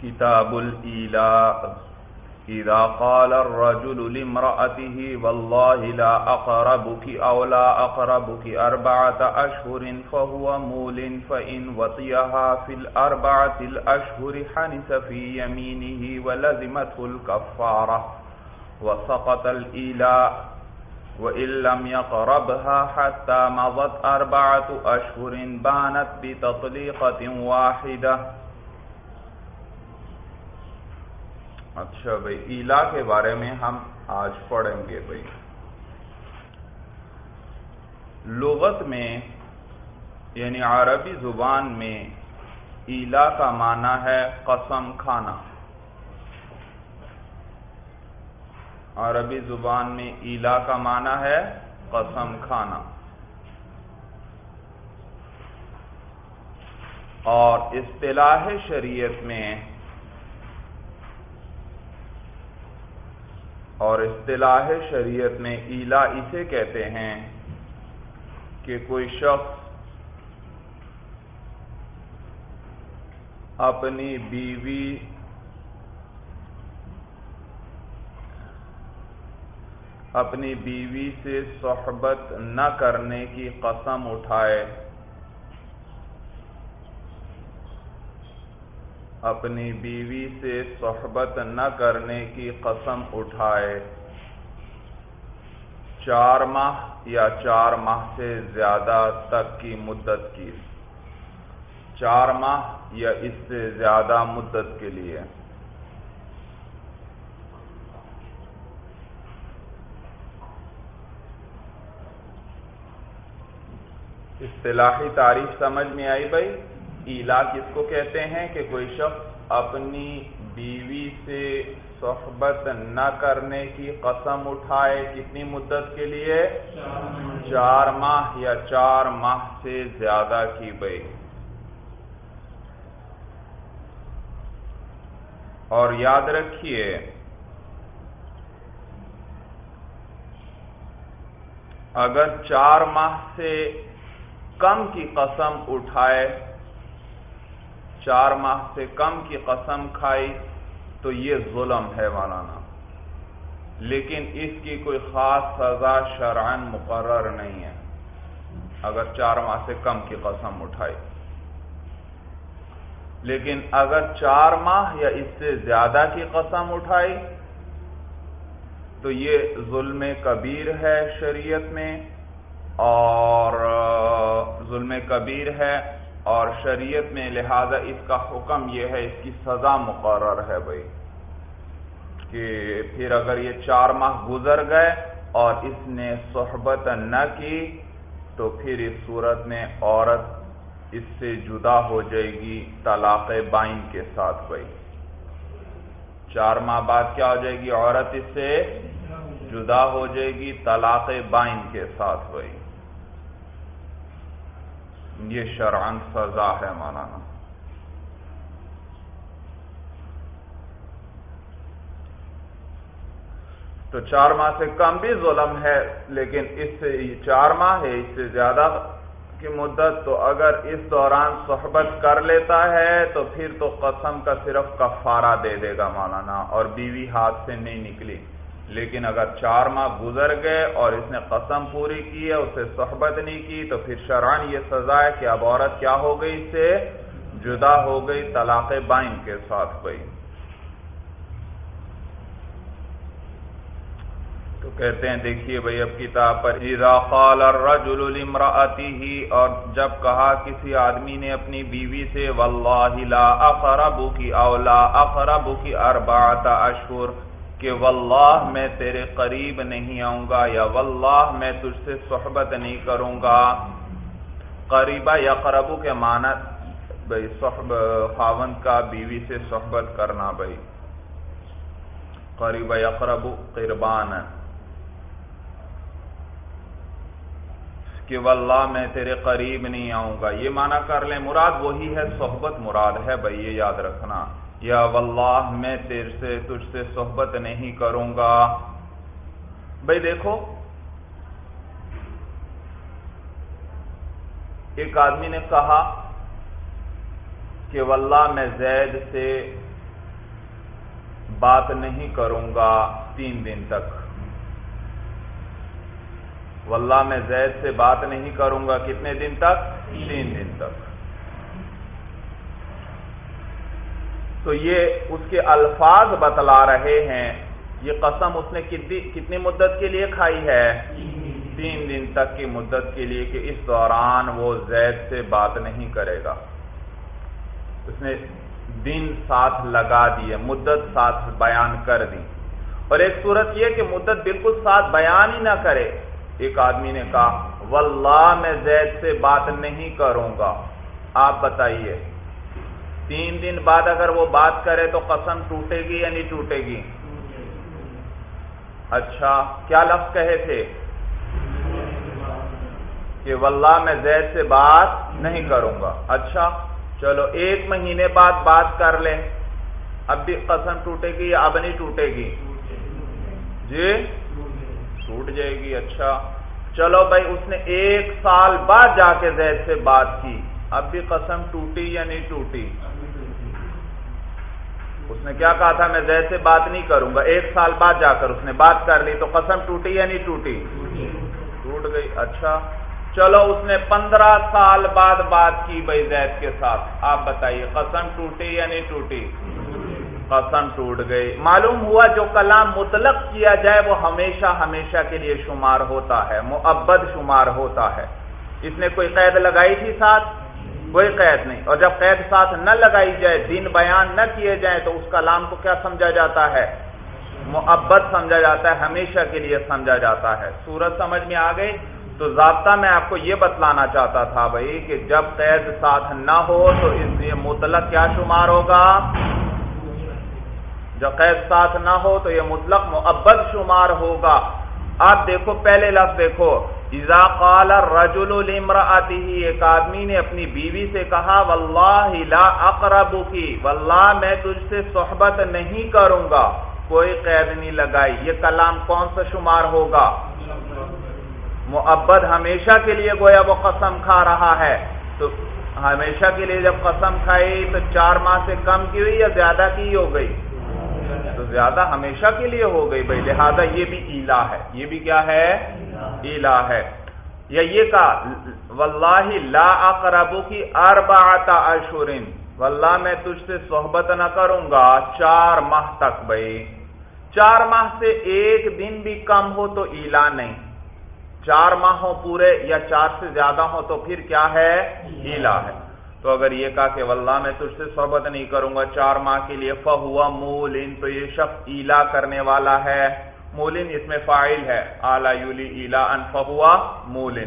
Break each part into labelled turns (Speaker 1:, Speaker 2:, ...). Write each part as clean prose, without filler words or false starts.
Speaker 1: کتاب الإیلاء اذا قال الرجل لامرأته والله لا اقربك او لا اقربك 4 اشهر فهو مول فإن وطئها في 4 الاشهر حنس في يمينه ولزمته الكفارة وسقط الإیلاء وإن لم يقربها حتى مضت 4 اشهر بانت بتطلیقة واحدة۔ اچھا بھئی، ایلا کے بارے میں ہم آج پڑھیں گے بھئی۔ لغت میں یعنی عربی زبان میں ایلا کا معنی ہے قسم کھانا۔ عربی زبان میں ایلا کا معنی ہے قسم کھانا، اور اصطلاح شریعت میں ایلا اسے کہتے ہیں کہ کوئی شخص اپنی بیوی سے صحبت نہ کرنے کی قسم اٹھائے، اپنی بیوی سے صحبت نہ کرنے کی قسم اٹھائے 4 ماہ یا 4 ماہ سے زیادہ تک کی مدت کی، 4 ماہ یا اس سے زیادہ مدت کے لیے۔ اصطلاحی تعریف سمجھ میں آئی بھائی؟ ایلا کس کو کہتے ہیں کہ کوئی شخص اپنی بیوی سے صحبت نہ کرنے کی قسم اٹھائے، کتنی مدت کے لیے؟ 4 ماہ یا 4 ماہ سے زیادہ کی بھائی۔ اور یاد رکھیے اگر 4 ماہ سے کم کی قسم اٹھائے، 4 ماہ سے کم کی قسم کھائی تو یہ ظلم ہے مولانا، لیکن اس کی کوئی خاص سزا شرعاً مقرر نہیں ہے اگر 4 ماہ سے کم کی قسم اٹھائی۔ لیکن اگر 4 ماہ یا اس سے زیادہ کی قسم اٹھائی تو یہ ظلم کبیر ہے شریعت میں، اور ظلم کبیر ہے اور شریعت میں، لہذا اس کا حکم یہ ہے، اس کی سزا مقرر ہے بھائی، کہ پھر اگر یہ 4 ماہ گزر گئے اور اس نے صحبت نہ کی تو پھر اس صورت میں عورت اس سے جدا ہو جائے گی طلاق بائن کے ساتھ بھائی۔ 4 ماہ بعد کیا ہو جائے گی؟ عورت اس سے جدا ہو جائے گی طلاق بائن کے ساتھ بھائی۔ یہ شرعاً سزا ہے مولانا۔ تو 4 ماہ سے کم بھی ظلم ہے، لیکن اس سے 4 ماہ ہے، اس سے زیادہ کی مدت، تو اگر اس دوران صحبت کر لیتا ہے تو پھر تو قسم کا صرف کفارہ دے دے گا مولانا، اور بیوی ہاتھ سے نہیں نکلی۔ لیکن اگر 4 ماہ گزر گئے اور اس نے قسم پوری کی ہے، اسے صحبت نہیں کی، تو پھر شرعاً یہ سزا ہے کہ اب عورت کیا ہو گئی؟ اس سے جدا ہو گئی طلاق بائن کے ساتھ بھائی۔ تو کہتے ہیں دیکھیے بھائی اب کتاب پر، اذا قال الرجل لامرأته، اور جب کہا کسی آدمی نے اپنی بیوی سے، واللہ لا اقربک او لا اقربک 4 اشہر، کہ واللہ میں تیرے قریب نہیں آؤں گا، یا واللہ میں تجھ سے صحبت نہیں کروں گا۔ قریبہ یقربو کے معنی بھائی خاوند کا بیوی سے صحبت کرنا بھائی، قریبہ یقربو قربان، کہ واللہ میں تیرے قریب نہیں آؤں گا، یہ معنی کر لیں، مراد وہی ہے، صحبت مراد ہے بھائی، یہ یاد رکھنا، یا واللہ میں تجھ سے صحبت نہیں کروں گا۔ بھائی دیکھو ایک آدمی نے کہا کہ واللہ میں زید سے بات نہیں کروں گا 3 دن تک. واللہ میں زید سے بات نہیں کروں گا کتنے دن تک؟ 3 دن تک. تو یہ اس کے الفاظ بتلا رہے ہیں. یہ قسم اس نے کتنی مدت کے لیے کھائی ہے؟ 3 دن تک کی مدت کے لیے، کہ اس دوران وہ زید سے بات نہیں کرے گا. اس نے دن ساتھ لگا دیے، مدت ساتھ بیان کر دی. اور ایک صورت یہ کہ مدت بالکل ساتھ بیان ہی نہ کرے. ایک آدمی نے کہا واللہ میں زید سے بات نہیں کروں گا. آپ بتائیے 3 دن بعد اگر وہ بات کرے تو قسم ٹوٹے گی یا نہیں ٹوٹے گی؟ اچھا، کیا لفظ کہے تھے؟ کہ واللہ میں زید سے بات نہیں کروں گا. اچھا چلو 1 مہینے بعد بات کر لیں، اب بھی قسم ٹوٹے گی یا اب نہیں ٹوٹے گی؟ جی ٹوٹ جائے گی. اچھا چلو بھائی اس نے 1 سال بعد جا کے زید سے بات کی، اب بھی قسم ٹوٹی یا نہیں ٹوٹی؟ اس نے کیا کہا تھا؟ میں زید سے بات نہیں کروں گا. 1 سال بعد جا کر اس نے بات کر لی، تو قسم ٹوٹی یا نہیں ٹوٹی؟ ٹوٹ گئی. اچھا چلو اس نے 15 سال بعد بات کی بھائی زید کے ساتھ، آپ بتائیے قسم ٹوٹی یا نہیں ٹوٹی؟ قسم ٹوٹ گئی. معلوم ہوا جو کلام مطلق کیا جائے وہ ہمیشہ ہمیشہ کے لیے شمار ہوتا ہے، مؤبد شمار ہوتا ہے. اس نے کوئی قید لگائی تھی ساتھ؟ کوئی قید نہیں. اور جب قید ساتھ نہ لگائی جائے، دن بیان نہ کیے جائیں، تو اس کلام کو کیا سمجھا جاتا ہے؟ مؤبد سمجھا جاتا ہے، ہمیشہ کے لیے سمجھا جاتا ہے. صورت سمجھ میں آ گئی؟ تو ضابطہ میں آپ کو یہ بتلانا چاہتا تھا بھائی کہ جب قید ساتھ نہ ہو تو اس لیے مطلق کیا شمار ہوگا؟ جب قید ساتھ نہ ہو تو یہ مطلق مؤبد شمار ہوگا. آپ دیکھو پہلے لفظ دیکھو، اذا قال الرجل لامرأته، ایک آدمی نے اپنی بیوی سے کہا واللہ لا اقربک، واللہ میں تجھ سے صحبت نہیں کروں گا. کوئی قید نہیں لگائی. یہ کلام کون سا شمار ہوگا؟ مؤبد. ہمیشہ کے لیے گویا وہ قسم کھا رہا ہے. تو ہمیشہ کے لیے جب قسم کھائی تو 4 ماہ سے کم کی ہوئی یا زیادہ کی ہو گئی؟ تو زیادہ ہمیشہ کے لیے ہو گئی بھائی. لہذا یہ بھی ایلا ہے. یہ بھی کیا ہے؟ ایلا ہے. یا یہ کہا واللہ لا اقربک 4 اشہر، واللہ میں تجھ سے صحبت نہ کروں گا 4 ماہ تک. بھائی 4 ماہ سے 1 دن بھی کم ہو تو ایلا نہیں. 4 ماہ ہو پورے یا 4 سے زیادہ ہو تو پھر کیا ہے؟ ایلا ہے. تو اگر یہ کہا کہ واللہ میں تجھ سے صحبت نہیں کروں گا 4 ماہ کے لیے، فہو مولن، تو یہ شخص ایلا کرنے والا ہے. مولن اس میں فاعل ہے، آلا یولی ایلا ان فہو مولن.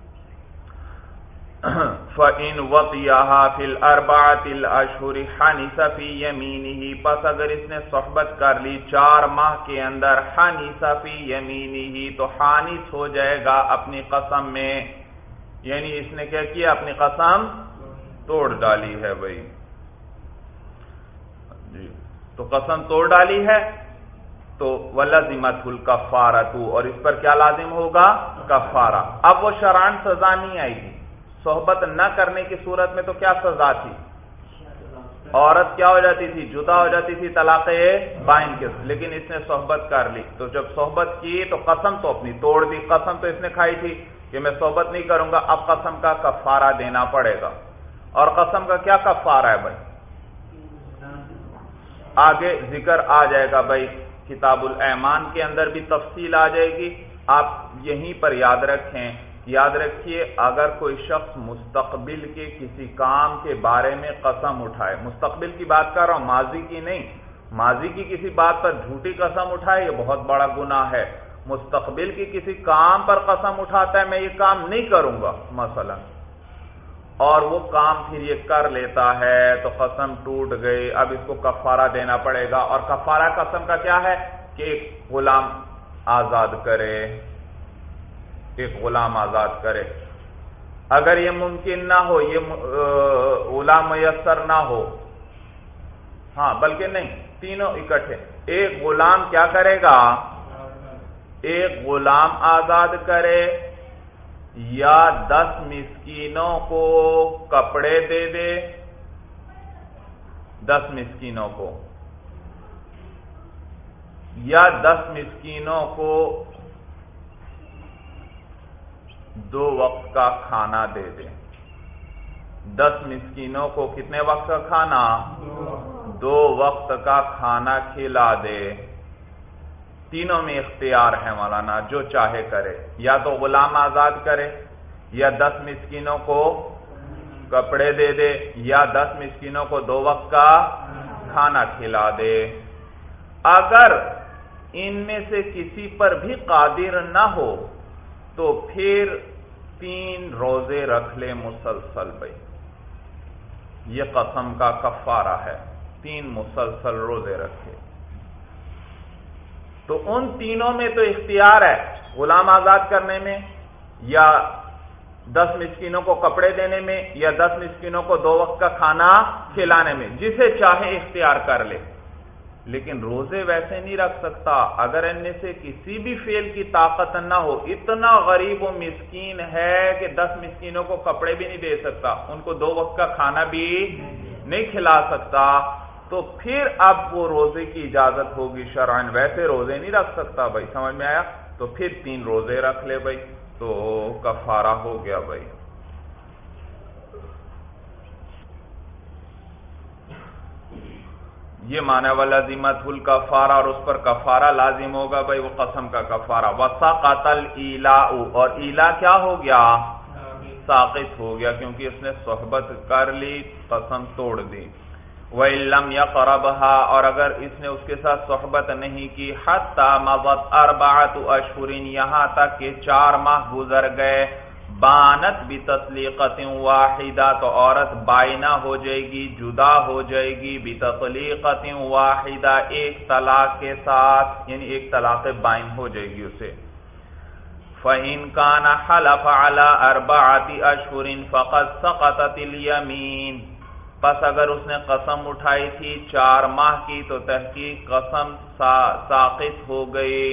Speaker 1: فَإِنْ وَطِيَهَا فِي الْأَرْبَعَةِ الْأَشْهُرِ حَنِسَ فِي يَمِينِهِ، پس اگر اس نے صحبت کر لی 4 ماہ کے اندر، حَنِسَ فِي يَمِينِهِ، تو حانس ہو جائے گا اپنی قسم میں. یعنی اس نے کیا کیا؟ اپنی قسم توڑ ڈالی ہے بھائی. جی تو قسم توڑ ڈالی ہے تو وَلَزِمَتْهُ الْكَفَّارَةُ، اور اس پر کیا لازم ہوگا؟ کفارہ. اب وہ شرعاً سزا نہیں آئی گی. صحبت نہ کرنے کی صورت میں تو کیا سزا تھی؟ عورت کیا ہو جاتی تھی؟ جدا ہو جاتی تھی طلاق بائن کے. لیکن اس نے صحبت کر لی، تو جب صحبت کی تو قسم تو اپنی توڑ دی. قسم تو اس نے کھائی تھی کہ میں صحبت نہیں کروں گا. اب قسم کا کفارہ دینا پڑے گا. اور قسم کا کیا کفارہ ہے بھائی؟ آگے ذکر آ جائے گا بھائی. کتاب الایمان کے اندر بھی تفصیل آ جائے گی. آپ یہیں پر یاد رکھیں. یاد رکھیے اگر کوئی شخص مستقبل کے کسی کام کے بارے میں قسم اٹھائے، مستقبل کی بات کر رہا ہوں، ماضی کی نہیں، ماضی کی کسی بات پر جھوٹی قسم اٹھائے یہ بہت بڑا گناہ ہے. مستقبل کی کسی کام پر قسم اٹھاتا ہے میں یہ کام نہیں کروں گا مثلا، اور وہ کام پھر یہ کر لیتا ہے تو قسم ٹوٹ گئی. اب اس کو کفارہ دینا پڑے گا. اور کفارہ قسم کا کیا ہے؟ کہ ایک غلام آزاد کرے، ایک غلام آزاد کرے. اگر یہ ممکن نہ ہو، یہ غلام میسر نہ ہو، ہاں بلکہ نہیں، تینوں اکٹھے، ایک غلام کیا کرے گا؟ ایک غلام آزاد کرے، یا 10 مسکینوں کو کپڑے دے دے. 10 مسکینوں کو یا 10 مسکینوں کو 2 وقت کا کھانا دے دے. 10 مسکینوں کو کتنے وقت کا کھانا؟ 2 وقت کا کھانا کھلا دے. تینوں میں اختیار ہے مولانا، جو چاہے کرے، یا تو غلام آزاد کرے، یا 10 مسکینوں کو کپڑے دے دے، یا 10 مسکینوں کو 2 وقت کا کھانا کھلا دے. اگر ان میں سے کسی پر بھی قادر نہ ہو تو پھر 3 روزے رکھ لے مسلسل. بھائی یہ قسم کا کفارہ ہے، 3 مسلسل روزے رکھے. تو ان تینوں میں تو اختیار ہے، غلام آزاد کرنے میں، یا 10 مسکینوں کو کپڑے دینے میں، یا 10 مسکینوں کو 2 وقت کا کھانا کھلانے میں، جسے چاہے اختیار کر لے. لیکن روزے ویسے نہیں رکھ سکتا اگر ان میں سے کسی بھی فعل کی طاقت نہ ہو. اتنا غریب و مسکین ہے کہ 10 مسکینوں کو کپڑے بھی نہیں دے سکتا، ان کو 2 وقت کا کھانا بھی نہیں کھلا سکتا، تو پھر اب وہ روزے کی اجازت ہوگی شرعاً. ویسے روزے نہیں رکھ سکتا. بھائی سمجھ میں آیا؟ تو پھر 3 روزے رکھ لے بھائی، تو کفارہ ہو گیا. بھائی یہ معنی ولازمت الکفارہ، اور اس پر کفارہ لازم ہوگا بھائی، وہ قسم کا کفارہ. وسقط الاِیلاء، اور ایلا کیا ہو گیا؟ ساقط ہو گیا، کیونکہ اس نے صحبت کر لی، قسم توڑ دی. وَإِن لَّمْ يَقْرَبْهَا، اور اگر اس نے اس کے ساتھ صحبت نہیں کی، حَتَّى مَضَتْ 4 أَشْهُرٍ، یہاں تک کہ 4 ماہ گزر گئے. بانت بتطلیقۃ واحدہ، تو عورت بائنہ ہو جائے گی، جدا ہو جائے گی. بتطلیقۃ واحدہ، ایک طلاق کے ساتھ، یعنی ایک طلاق بائن ہو جائے گی اسے. فَإِن كَانَ حَلَفَ عَلَى 4 أَشْهُرٍ فَقَدْ سَقَطَتِ الْيَمِينُ، پس اگر اس نے قسم اٹھائی تھی 4 ماہ کی تو تحقیق قسم ساقط ہو گئی.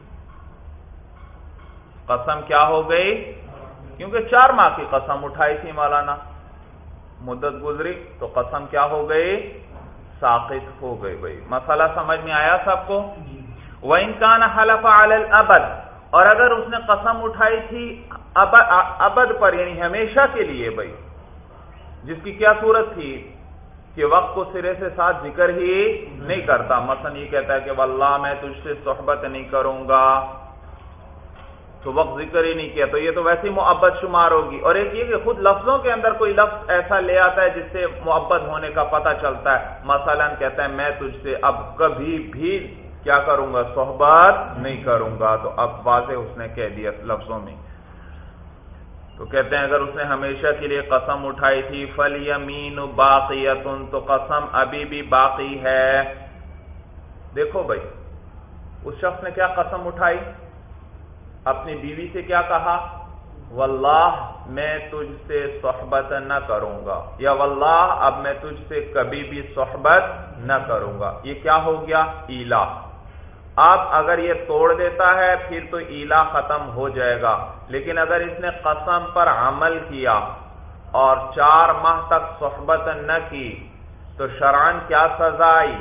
Speaker 1: قسم کیا ہو گئی؟ کیونکہ 4 ماہ کی قسم اٹھائی تھی مولانا، مدت گزری تو قسم کیا ہو گئی؟ ساقط ہو گئی. بھائی مسئلہ سمجھ میں آیا سب کو؟ وَإِن كَانَ حَلَفَ عَلَى الْأَبَدِ، اور اگر اس نے قسم اٹھائی تھی ابد پر، یعنی ہمیشہ کے لیے. بھائی جس کی کیا صورت تھی کہ وقت کو سرے سے ساتھ ذکر ہی نہیں کرتا. مثلا یہ کہتا ہے کہ واللہ میں تجھ سے صحبت نہیں کروں گا، تو وقت ذکر ہی نہیں کیا، تو یہ تو ویسے ہی مؤبد شمار ہوگی. اور ایک یہ کہ خود لفظوں کے اندر کوئی لفظ ایسا لے آتا ہے جس سے مؤبد ہونے کا پتہ چلتا ہے. مثلا کہتا ہے میں تجھ سے اب کبھی بھی کیا کروں گا؟ صحبت نہیں کروں گا. تو اب واضح اس نے کہہ دیا لفظوں میں. تو کہتے ہیں اگر اس نے ہمیشہ کے لیے قسم اٹھائی تھی فَالْيَمِينُ بَاقِيَةٌ، تو قسم ابھی بھی باقی ہے. دیکھو بھائی اس شخص نے کیا قسم اٹھائی؟ اپنی بیوی سے کیا کہا؟ واللہ میں تجھ سے صحبت نہ کروں گا، یا واللہ اب میں تجھ سے کبھی بھی صحبت نہ کروں گا. یہ کیا ہو گیا؟ ایلا. اب اگر یہ توڑ دیتا ہے پھر تو ایلا ختم ہو جائے گا. لیکن اگر اس نے قسم پر عمل کیا اور 4 ماہ تک صحبت نہ کی تو شرعاً کیا سزا آئی؟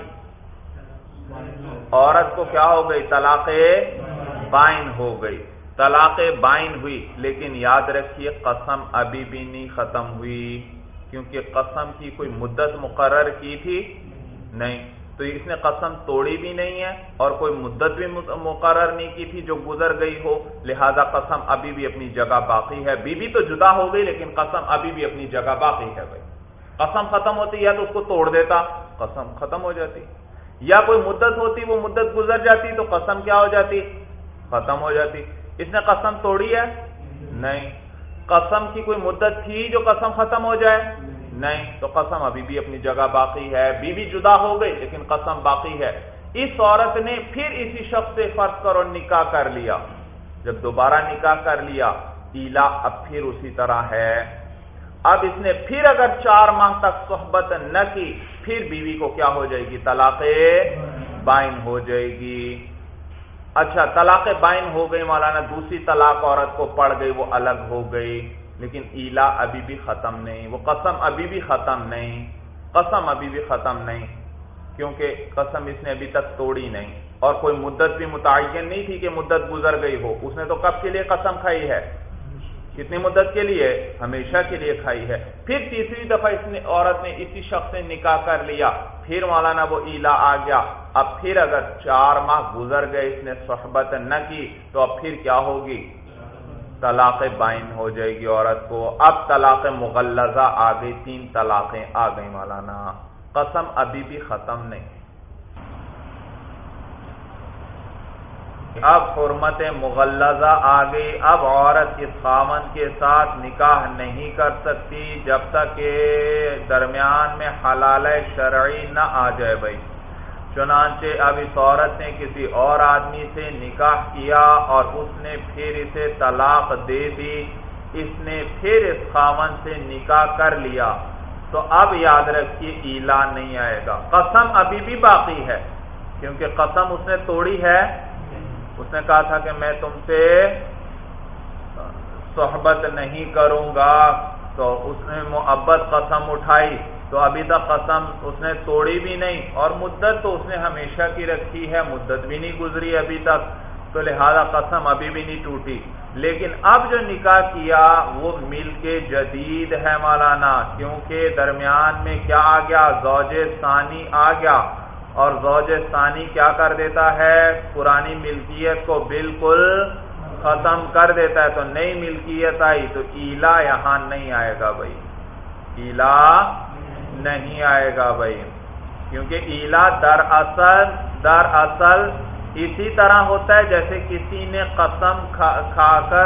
Speaker 1: عورت کو کیا ہو گئی؟ طلاق بائن ہو گئی. طلاق بائن ہوئی، لیکن یاد رکھیے قسم ابھی بھی نہیں ختم ہوئی، کیونکہ قسم کی کوئی مدت مقرر کی تھی نہیں. تو اس نے قسم توڑی بھی نہیں ہے اور کوئی مدت بھی مقرر نہیں کی تھی جو گزر گئی ہو، لہذا قسم ابھی بھی اپنی جگہ باقی ہے. بیوی تو جدا ہو گئی لیکن قسم ابھی بھی اپنی جگہ باقی ہے. بھائی قسم ختم ہوتی یا تو اس کو توڑ دیتا، قسم ختم ہو جاتی، یا کوئی مدت ہوتی وہ مدت گزر جاتی تو قسم کیا ہو جاتی؟ ختم ہو جاتی. اس نے قسم توڑی ہے؟ نہیں. قسم کی کوئی مدت تھی جو قسم ختم ہو جائے؟ نہیں. تو قسم ابھی بھی اپنی جگہ باقی ہے. بیوی جدا ہو گئی لیکن قسم باقی ہے. اس عورت نے پھر اسی شخص سے فرض کرو نکاح کر لیا. جب دوبارہ نکاح کر لیا ایلا اب پھر اسی طرح ہے. اب اس نے پھر اگر 4 ماہ تک صحبت نہ کی پھر بیوی کو کیا ہو جائے گی؟ طلاق بائن ہو جائے گی. اچھا طلاق بائن ہو گئی مولانا، دوسری طلاق عورت کو پڑ گئی، وہ الگ ہو گئی، لیکن ایلا ابھی بھی ختم نہیں، وہ قسم ابھی بھی ختم نہیں. قسم ابھی بھی ختم نہیں کیونکہ قسم اس نے ابھی تک توڑی نہیں. اور کوئی مدت بھی متعین نہیں تھی کہ مدت گزر گئی ہو، اس نے تو کب کے لیے قسم کھائی ہے؟ کتنی مدت کے لیے؟ ہمیشہ کے لیے کھائی ہے۔ پھر تیسری دفعہ عورت نے اسی شخص سے نکاح کر لیا، پھر مولانا وہ ایلا آ گیا، اب پھر اگر 4 ماہ گزر گئے اس نے صحبت نہ کی تو اب پھر کیا ہوگی؟ طلاق بائن ہو جائے گی عورت کو۔ اب طلاق مغلظہ آ گئی، 3 طلاقیں آ گئی مولانا، قسم ابھی بھی ختم نہیں۔ اب حرمت مغلظہ آ گئی، اب عورت اس خاوند کے ساتھ نکاح نہیں کر سکتی جب تک کہ درمیان میں حلالہ شرعی نہ آ جائے بھائی۔ چنانچہ اب اس عورت نے کسی اور آدمی سے نکاح کیا اور اس نے پھر اسے طلاق دے دی، اس نے پھر اس خاوند سے نکاح کر لیا، تو اب یاد رکھیے ایلا نہیں آئے گا، قسم ابھی بھی باقی ہے، کیونکہ قسم اس نے توڑی ہے۔ اس نے کہا تھا کہ میں تم سے صحبت نہیں کروں گا، تو اس نے مؤبد قسم اٹھائی، تو ابھی تک قسم اس نے توڑی بھی نہیں، اور مدت تو اس نے ہمیشہ کی رکھی ہے، مدت بھی نہیں گزری ابھی تک، تو لہذا قسم ابھی بھی نہیں ٹوٹی۔ لیکن اب جو نکاح کیا وہ ملک جدید ہے مولانا، کیونکہ درمیان میں کیا آ گیا؟ زوج ثانی آ گیا، اور زوج ثانی کیا کر دیتا ہے؟ پرانی ملکیت کو بالکل ختم کر دیتا ہے، تو نئی ملکیت آئی، تو ایلا یہاں نہیں آئے گا بھائی، ایلا نہیں آئے گا بھائی، کیونکہ ایلا دراصل اسی طرح ہوتا ہے جیسے کسی نے قسم کھا کر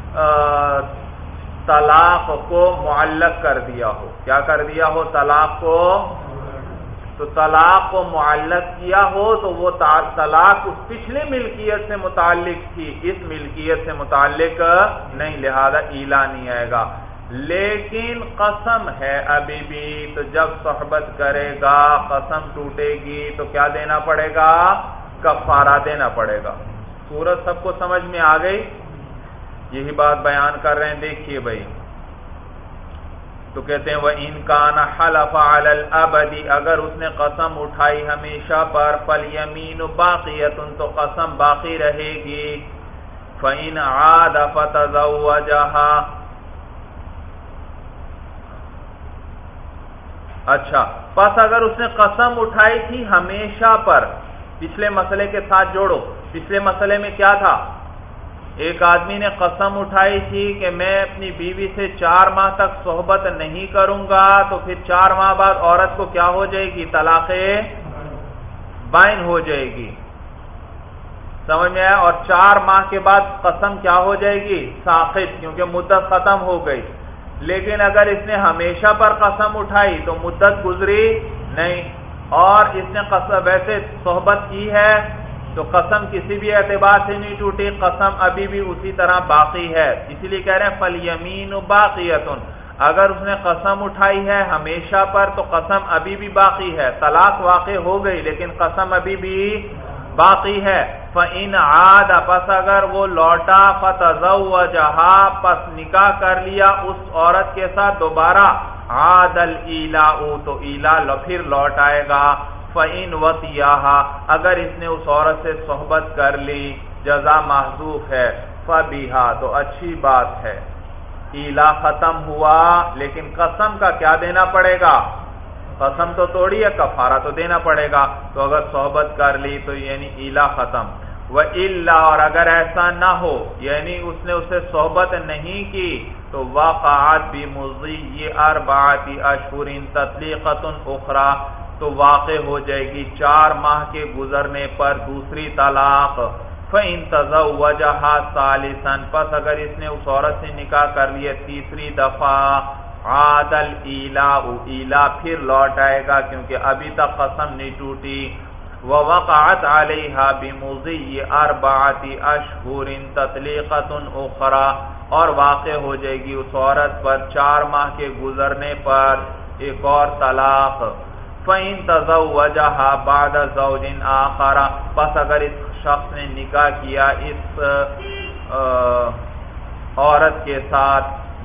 Speaker 1: طلاق کو معلق کر دیا ہو۔ کیا کر دیا ہو؟ طلاق کو، تو طلاق کو معلق کیا ہو تو وہ طلاق اس پچھلے ملکیت سے متعلق تھی، اس ملکیت سے متعلق نہیں، لہذا ایلا نہیں آئے گا۔ لیکن قسم ہے ابھی بھی، تو جب صحبت کرے گا قسم ٹوٹے گی تو کیا دینا پڑے گا؟ کفارہ دینا پڑے گا۔ سورت سب کو سمجھ میں آ گئی؟ یہی بات بیان کر رہے ہیں، دیکھیے بھائی، تو کہتے ہیں وَإِن كَانَ حَلَفَ عَلَى الْأَبَدِ، اگر اس نے قسم اٹھائی ہمیشہ پر، فَالْيَمِينُ بَاقِيَةٌ، تو قسم باقی رہے گی، فَإِنْ عَادَ فَتَزَوَّجَهَا۔ اچھا، پس اگر اس نے قسم اٹھائی تھی ہمیشہ پر، پچھلے مسئلے کے ساتھ جوڑو، پچھلے مسئلے میں کیا تھا؟ ایک آدمی نے قسم اٹھائی تھی کہ میں اپنی بیوی سے 4 ماہ تک صحبت نہیں کروں گا، تو پھر 4 ماہ بعد عورت کو کیا ہو جائے گی؟ طلاق بائن ہو جائے گی، سمجھ میں آیا؟ اور 4 ماہ کے بعد قسم کیا ہو جائے گی؟ ساقط، کیونکہ مدت ختم ہو گئی۔ لیکن اگر اس نے ہمیشہ پر قسم اٹھائی تو مدت گزری نہیں، اور اس نے قسم ویسے صحبت کی ہے تو قسم کسی بھی اعتبار سے نہیں ٹوٹی، قسم ابھی بھی اسی طرح باقی ہے، اسی لیے کہہ رہے ہیں فَالْيَمِينُ بَاقِيَةٌ، اگر اس نے قسم اٹھائی ہے ہمیشہ پر تو قسم ابھی بھی باقی ہے، طلاق واقع ہو گئی لیکن قسم ابھی بھی باقی ہے۔ فَإِنْ عَادَ، پس اگر وہ لوٹا، فَتَزَوَّجَهَا، پس نکاح کر لیا اس عورت کے ساتھ دوبارہ، عَادَ الْإِيلَاءُ، تو ایلا پھر لوٹ آئے گا۔ فَإِنْ وَطِيَهَا، اگر اس نے اس عورت سے صحبت کر لی، جزا محذوف ہے، فَبِهَا، تو اچھی بات ہے، ایلا ختم ہوا، لیکن قسم کا کیا دینا پڑے گا؟ قسم تو توڑی ہے، کفارہ تو دینا پڑے گا، تو اگر صحبت کر لی تو یعنی ایلا ختم۔ وَإِلَّا، اور اگر ایسا نہ ہو، یعنی اس نے اسے صحبت نہیں کی، تو وَقَعَتْ بِمُضِيِّ 4 أَشْهُرٍ تَطْلِيقَةٌ أُخْرَى، تو واقع ہو جائے گی 4 ماہ کے گزرنے پر دوسری طلاق۔ فَإِن تَزَوَّجَهَا ثَالِثًا، پس اگر اس نے اس عورت سے نکاح کر لیا تیسری دفعہ، عَادَ الْإِيلَاءُ، ایلا پھر لوٹ آئے گا کیونکہ ابھی تک قسم نہیں ٹوٹی۔ وَوَقَعَتْ عَلَيْهَا بِمُضِيِّ 4 أَشْهُرٍ تَطْلِيقَةٌ أُخْرَى، اور واقع ہو جائے گی اس عورت پر 4 ماہ کے گزرنے پر ایک اور طلاق۔ فَإِن تَزَوَّجَهَا بَعْدَ زَوْجٍ آخَرَ، پس اگر اس شخص نے نکاح کیا اس عورت کے ساتھ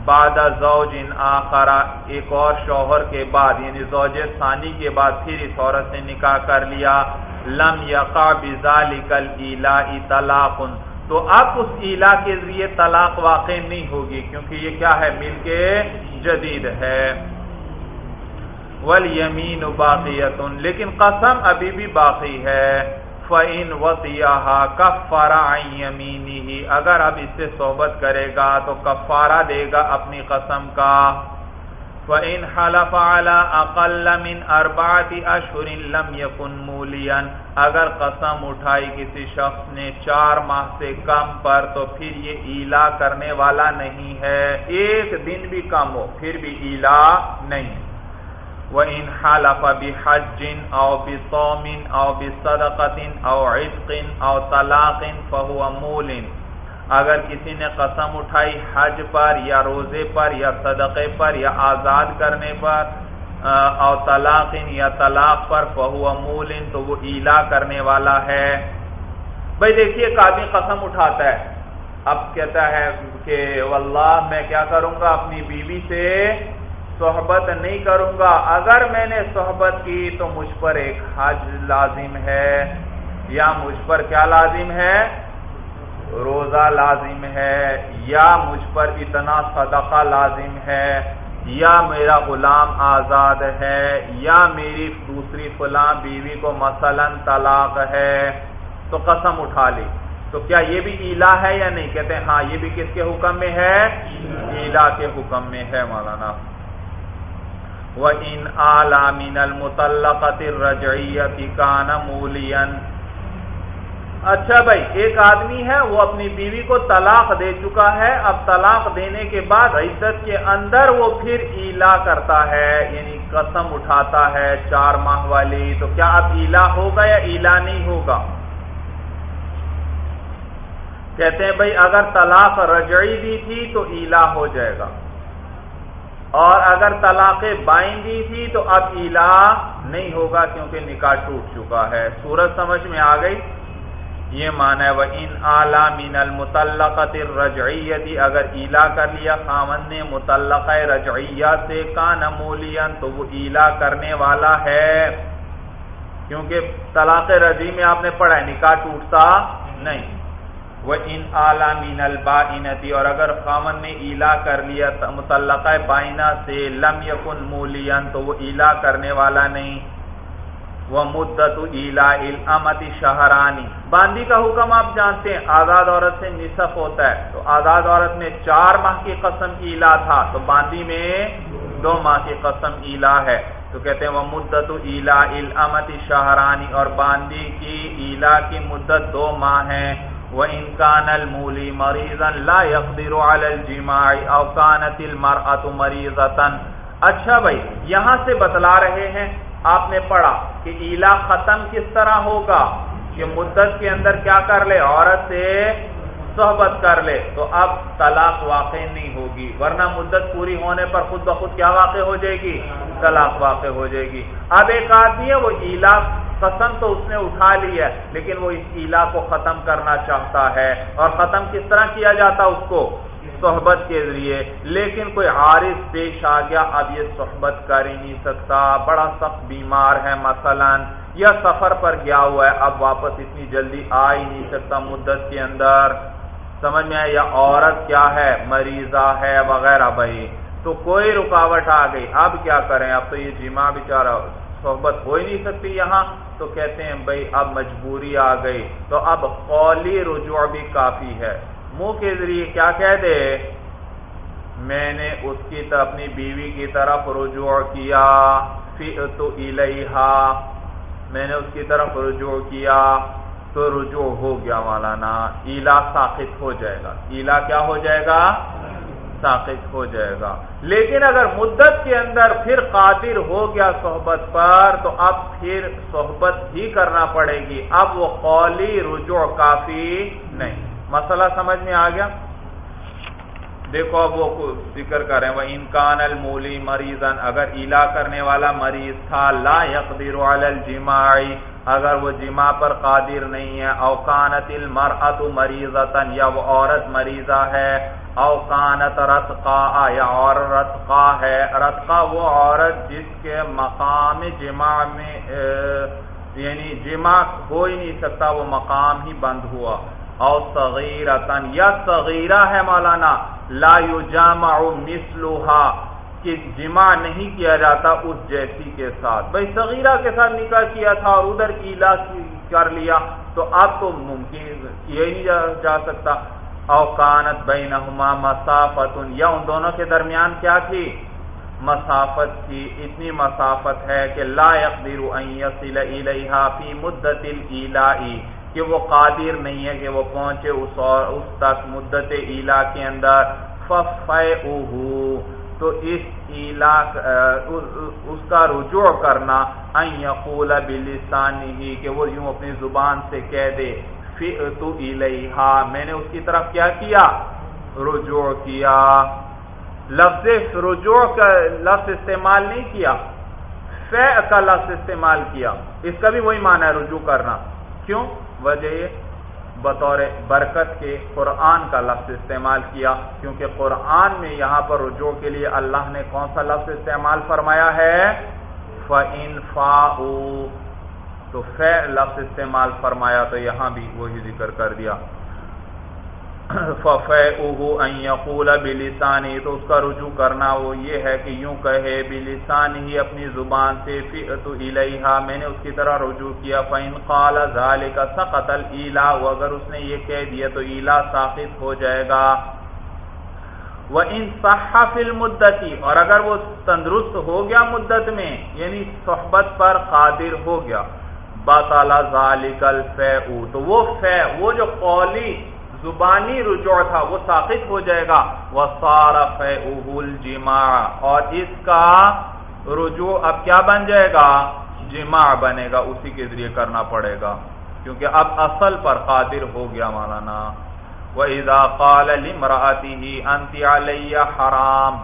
Speaker 1: بعد زوج آخر، ایک اور شوہر کے بعد یعنی زوج ثانی کے بعد پھر اس عورت سے نکاح کر لیا، لم یقع بذلک الإیلاء طلاق، تو اب اس ایلا کے ذریعے طلاق واقع نہیں ہوگی، کیونکہ یہ کیا ہے؟ ملک جدید ہے۔ والیمین باقیۃ، لیکن قسم ابھی بھی باقی ہے۔ فَإِنْ وَطِيَهَا كَفَّرَ عَنْ يَمِينِهِ، اگر اب اس سے صحبت کرے گا تو کفارہ دے گا اپنی قسم کا۔ فَإِنْ حَلَفَ عَلَىٰ أَقَلَّ مِنْ 4 أَشْهُرٍ لَمْ يَكُنْ مُولِيًا، اگر قسم اٹھائی کسی شخص نے 4 ماہ سے کم پر تو پھر یہ ایلا کرنے والا نہیں ہے، ایک دن بھی کم ہو پھر بھی ایلا نہیں۔ وَإِنْ حَلَفَ بِحَجٍّ أَوْ بِصَوْمٍ أَوْ بِصَدَقَةٍ أَوْ عِتْقٍ أَوْ طَلَاقٍ فَهُوَ مُولٍ، اگر کسی نے قسم اٹھائی حج پر یا روزے پر یا صدقے پر یا آزاد کرنے پر، او طلاق یا طلاق پر، فہو مول، تو وہ ایلا کرنے والا ہے۔ بھائی دیکھیے ایک آدمی قسم اٹھاتا ہے، اب کہتا ہے کہ واللہ میں کیا کروں گا، اپنی بیوی سے صحبت نہیں کروں گا، اگر میں نے صحبت کی تو مجھ پر ایک حج لازم ہے، یا مجھ پر کیا لازم ہے؟ روزہ لازم ہے، یا مجھ پر اتنا صدقہ لازم ہے، یا میرا غلام آزاد ہے، یا میری دوسری فلاں بیوی کو مثلا طلاق ہے، تو قسم اٹھا لی، تو کیا یہ بھی ایلا ہے یا نہیں؟ کہتے ہیں ہاں یہ بھی کس کے حکم میں ہے؟ ایلا کے حکم میں ہے مولانا۔ وَإِنْ آلَى مِنَ الْمُطَلَّقَةِ الرَّجْعِيَّةِ كَانَ مُولِيًا، اچھا بھائی ایک آدمی ہے وہ اپنی بیوی کو طلاق دے چکا ہے، اب طلاق دینے کے بعد عدت کے اندر وہ پھر ایلا کرتا ہے، یعنی قسم اٹھاتا ہے 4 ماہ والی، تو کیا اب ایلا ہوگا یا ایلا نہیں ہوگا؟ کہتے ہیں بھائی اگر طلاق رجعی دی تھی تو ایلا ہو جائے گا، اور اگر طلاق بائن دی تھی تو اب ایلا نہیں ہوگا کیونکہ نکاح ٹوٹ چکا ہے۔ صورت سمجھ میں آ گئی؟ یہ معنی ہے وَإِنْ آلَى مِنَ الْمُطَلَّقَةِ الرَّجْعِيَّةِ، اگر ایلا کر لیا خاوند نے مطلقہ رجعیہ سے، کان مولیاً، تو وہ ایلا کرنے والا ہے، کیونکہ طلاق رجعی میں آپ نے پڑھا ہے نکاح ٹوٹتا نہیں۔ وَإِنْ آلَى مِنَ الْبَائِنَةِ، اور اگر خاوند نے ایلا کر لیا مطلقہ بائنہ سے، لم یکن مولیاً، تو وہ ایلا کرنے والا نہیں۔ وَمُدَّةُ إِيلَاءِ الْأَمَةِ شَهْرَانِ، باندی کا حکم آپ جانتے ہیں آزاد عورت سے نصف ہوتا ہے، تو آزاد عورت میں 4 ماہ کی قسم ایلا تھا، تو باندی میں 2 ماہ کی قسم ایلا ہے، تو کہتے ہیں وَمُدَّةُ إِيلَاءِ الْأَمَةِ شَهْرَانِ، اور باندی کی ایلا کی مدت 2 ماہ ہے۔ وَإِنْ كَانَ الْمُولِي مَرِيضًا لَا يَقْدِرُ عَلَى الْجِمَاعِ أَوْ كَانَتِ الْمَرْأَةُ مَرِيضَةً، اچھا بھائی یہاں سے بتلا رہے ہیں، آپ نے پڑھا کہ ایلا ختم کس طرح ہوگا کہ مدت کے اندر کیا کر لے، عورت سے صحبت کر لے، تو اب طلاق واقع نہیں ہوگی، ورنہ مدت پوری ہونے پر خود بخود کیا واقع ہو جائے گی؟ طلاق واقع ہو جائے گی۔ اب ایک آدمی ہے وہ ایلا قسم تو اس نے اٹھا لی ہے، لیکن وہ اس ایلا کو ختم کرنا چاہتا ہے، اور ختم کس طرح کیا جاتا اس کو؟ صحبت کے ذریعے، لیکن کوئی عارض پیش آ گیا، اب یہ صحبت کر ہی نہیں سکتا، بڑا سخت بیمار ہے مثلا، یا سفر پر گیا ہوا ہے، اب واپس اتنی جلدی آ ہی نہیں سکتا مدت کے اندر، سمجھ میں آیا؟ یا عورت کیا ہے؟ مریضہ ہے وغیرہ، بھائی تو کوئی رکاوٹ آ گئی، اب کیا کریں؟ اب تو یہ جمع بیچارہ صحبت ہو ہی نہیں سکتی یہاں، تو کہتے ہیں بھائی اب مجبوری آ گئی، تو اب قولی رجوع بھی کافی ہے، منہ کے ذریعے کیا کہہ دے، میں نے اس کی اپنی بیوی کی طرف رجوع کیا، فئت الیہا، میں نے اس کی طرف رجوع کیا، تو رجوع ہو گیا مولانا، ایلا ساقط ہو جائے گا، ایلا کیا ہو جائے گا؟ ساقط ہو جائے گا۔ لیکن اگر مدت کے اندر پھر قادر ہو گیا صحبت پر، تو اب پھر صحبت ہی کرنا پڑے گی، اب وہ قولی رجوع کافی نہیں۔ مسئلہ سمجھ میں آ گیا؟ دیکھو اب وہ ذکر کریں، وَإِنْ كَانَ الْمُولِي مَرِيضًا، اگر ایلا کرنے والا مریض تھا، لَا يَقْدِرُ عَلَى الْجِمَاعِ، اگر وہ جماع پر قادر نہیں ہے، أَوْ كَانَتِ الْمَرْأَةُ مَرِيضَةً، یا وہ عورت مریضہ ہے، او کانت رتقا یا اور رتقا ہے، رتقا وہ عورت جس کے مقام جماع میں یعنی جماع ہو ہی نہیں سکتا، وہ مقام ہی بند ہوا، او صغیرتن یا صغیرہ ہے مولانا، لا یجامع مثلها کہ جماع نہیں کیا جاتا اس جیسی کے ساتھ، بھئی صغیرہ کے ساتھ نکاح کیا تھا اور ادھر ایلا کر لیا تو اب تو ممکن یہ نہیں جا سکتا، او کانت بینہما مسافت یا ان دونوں کے درمیان کیا تھی، مسافت تھی، اتنی مسافت ہے کہ لا یقدر ان یصل الیہا فی مدت الایلاء کہ وہ قادر نہیں ہے کہ وہ پہنچے اس تک مدت ایلا کے اندر، ففیئہ تو اس ایلا اس کا رجوع کرنا، ان یقول بلسانہ کہ وہ یوں اپنی زبان سے کہہ دے فئت الیہا میں نے اس کی طرف کیا کیا، رجوع کیا، لفظ رجوع کا لفظ استعمال نہیں کیا، فے کا لفظ استعمال کیا، اس کا بھی وہی معنی ہے رجوع کرنا، کیوں؟ وجہ یہ بطور برکت کے قرآن کا لفظ استعمال کیا، کیونکہ قرآن میں یہاں پر رجوع کے لیے اللہ نے کون سا لفظ استعمال فرمایا ہے، فَإِن فَاءُوا تو فے لفظ استعمال فرمایا، تو یہاں بھی وہی ذکر کر دیا، فَفَيْئُهُ أَن يَقُولَ بِلِسَانِهِ تو اس کا رجوع کرنا وہ یہ ہے کہ یوں کہے بِلِسَانِهِ اپنی زبان سے فِئْتُ إِلَيْهَا میں نے اس کی طرح رجوع کیا، فَإِن قَالَ ذَلِكَ سَقَطَ الْإِيلَاءُ اگر اس نے یہ کہہ دیا تو ایلا ساقط ہو جائے گا، وَإِن صَحَّ فِي الْمُدَّةِ اور اگر وہ تندرست ہو گیا مدت میں یعنی صحبت پر قادر ہو گیا، بَطَلَ ذَلِكَ الْفَيْءُ تو وہ فے وہ جو قولی زبانی رجوع تھا وہ ساقط ہو جائے گا، وَصَارَ فَيْئُهُ الْجِمَاعُ اور اس کا رجوع اب کیا بن جائے گا، جماع بنے گا، اسی کے ذریعے کرنا پڑے گا کیونکہ اب اصل پر قادر ہو گیا مولانا۔ وَإِذَا قَالَ لِامْرَأَتِهِ أَنْتِ عَلَيَّ حَرَامٌ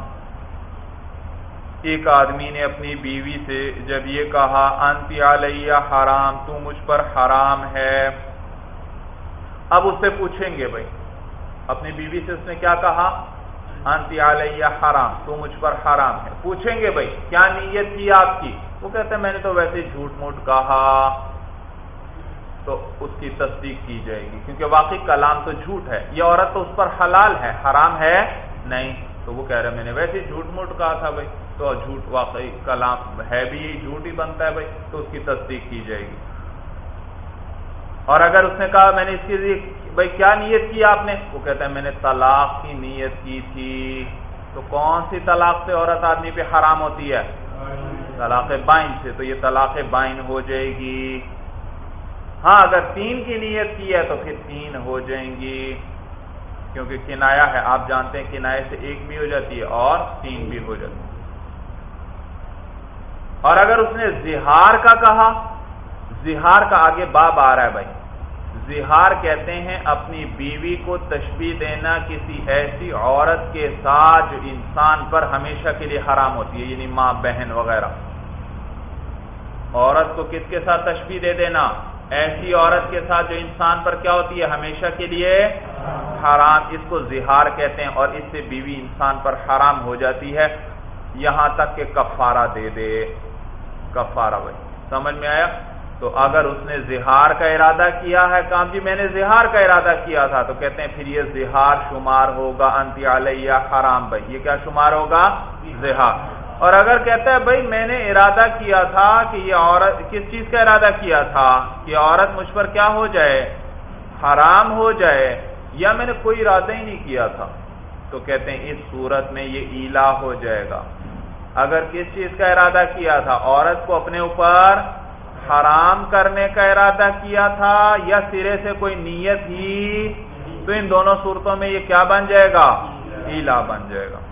Speaker 1: ایک آدمی نے اپنی بیوی سے جب یہ کہا أَنْتِ عَلَيَّ حَرَامٌ تو مجھ پر حرام ہے، اب اس سے پوچھیں گے بھائی اپنی بیوی سے اس نے کیا کہا، انتی علیہ حرام تو مجھ پر حرام ہے، پوچھیں گے بھائی کیا نیت کی آپ کی، وہ کہتے ہیں میں نے تو ویسے جھوٹ موٹ کہا، تو اس کی تصدیق کی جائے گی کیونکہ واقعی کلام تو جھوٹ ہے، یہ عورت تو اس پر حلال ہے حرام ہے نہیں، تو وہ کہہ رہے میں نے ویسے جھوٹ موٹ کہا تھا بھائی، تو جھوٹ واقعی کلام ہے بھی یہی جھوٹ ہی بنتا ہے بھائی، تو اس کی تصدیق کی جائے گی۔ اور اگر اس نے کہا میں نے اس کے لیے بھائی کیا نیت کی آپ نے، وہ کہتا ہے میں نے طلاق کی نیت کی تھی، تو کون سی طلاق سے عورت آدمی پہ حرام ہوتی ہے، طلاق بائن سے، تو یہ طلاق بائن ہو جائے گی، ہاں اگر 3 کی نیت کی ہے تو پھر 3 ہو جائیں گی کیونکہ کنایا ہے، آپ جانتے ہیں کنائے سے 1 بھی ہو جاتی ہے اور 3 بھی ہو جاتی ہے۔ اور اگر اس نے زہار کا کہا، زہار کا آگے باب آ رہا ہے بھائی، زہار کہتے ہیں اپنی بیوی کو تشبیہ دینا کسی ایسی عورت کے ساتھ جو انسان پر ہمیشہ کے لیے حرام ہوتی ہے، یعنی ماں بہن وغیرہ، عورت کو کس کے ساتھ تشبیہ دے دینا، ایسی عورت کے ساتھ جو انسان پر کیا ہوتی ہے ہمیشہ کے لیے حرام، اس کو زہار کہتے ہیں، اور اس سے بیوی انسان پر حرام ہو جاتی ہے یہاں تک کہ کفارہ دے دے، کفارہ بھائی سمجھ میں آیا؟ تو اگر اس نے زہار کا ارادہ کیا ہے کام جی میں نے زہار کا ارادہ کیا تھا، تو کہتے ہیں پھر یہ زہار شمار ہوگا انتی علیہ حرام، بھائی یہ کیا شمار ہوگا، زہار۔ اور اگر کہتا ہے بھائی میں نے ارادہ کیا تھا کہ یہ عورت، کس چیز کا ارادہ کیا تھا کہ عورت مجھ پر کیا ہو جائے، حرام ہو جائے، یا میں نے کوئی ارادہ ہی نہیں کیا تھا، تو کہتے ہیں اس صورت میں یہ ایلا ہو جائے گا۔ اگر کس چیز کا ارادہ کیا تھا، عورت کو اپنے اوپر حرام کرنے کا ارادہ کیا تھا یا سرے سے کوئی نیت ہی، تو ان دونوں صورتوں میں یہ کیا بن جائے گا، ایلا بن جائے گا۔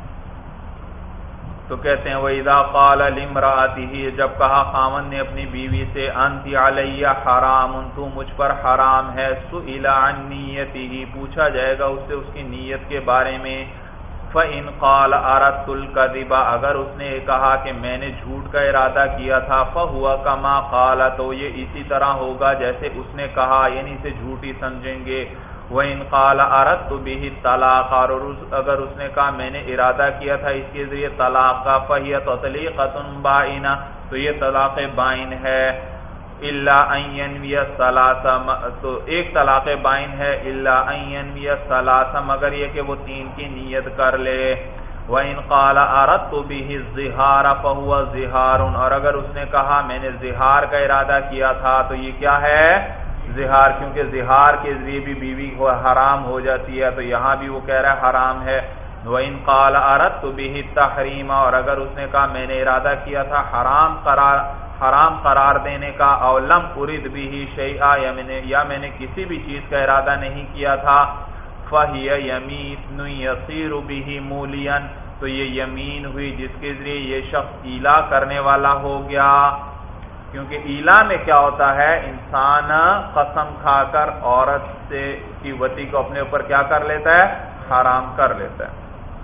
Speaker 1: تو کہتے ہیں وَإِذَا قَالَ لِامْرَأَتِهِ جب کہا خاوند نے اپنی بیوی سے انتی علیہ حرام تو مجھ پر حرام ہے، سئل عن نیتہ پوچھا جائے گا اس سے اس کی نیت کے بارے میں، فَإِنْ قَالَ أَرَدْتُ الْكَذِبَ اگر اس نے کہا کہ میں نے جھوٹ کا ارادہ کیا تھا، فَهُوَ كَمَا قَالَ تو یہ اسی طرح ہوگا جیسے اس نے کہا، یعنی اسے جھوٹی سمجھیں گے، وَإِنْ قَالَ أَرَدْتُ بِهِ الطَّلَاقَ، اور اگر اس نے کہا میں نے ارادہ کیا تھا اس کے ذریعے طلاق کا، فَهِيَ تَطْلِيقَةٌ بَائِنَةٌ، تو یہ طلاق بائن ہے، إِلَّا أَن يَنْوِيَ الثَّلَاثَ، تو ایک طلاق بائن ہے، إِلَّا أَن يَنْوِيَ الثَّلَاثَ، مگر یہ کہ وہ 3 کی نیت کر لے۔ وَإِنْ قَالَ أَرَدْتُ بِهِ الظِّهَارَ فَهُوَ ظِهَارٌ، اور اگر اس نے کہا میں نے ظہار کا ارادہ کیا تھا تو یہ کیا ہے؟ ظہار، کیونکہ ظہار کے ذریعے بھی بیوی کو حرام ہو جاتی ہے، تو یہاں بھی وہ کہہ رہا ہے حرام ہے۔ وَإِنْ قَالَ أَرَدْتُ بِهِ التَّحْرِيمَ، اور اگر اس نے کہا میں نے ارادہ کیا تھا حرام قرار دینے کا، او لم ارد به شیئا، یا میں نے کسی بھی چیز کا ارادہ نہیں کیا تھا، فَهِيَ يَمِينٌ يَصِيرُ بِهِ مُولِيًا، تو یہ یمین ہوئی جس کے ذریعے یہ شخص ایلا کرنے والا ہو گیا، کیونکہ ایلا میں کیا ہوتا ہے؟ انسان قسم کھا کر عورت سے کی وطی کو اپنے اوپر کیا کر لیتا ہے؟ حرام کر لیتا ہے۔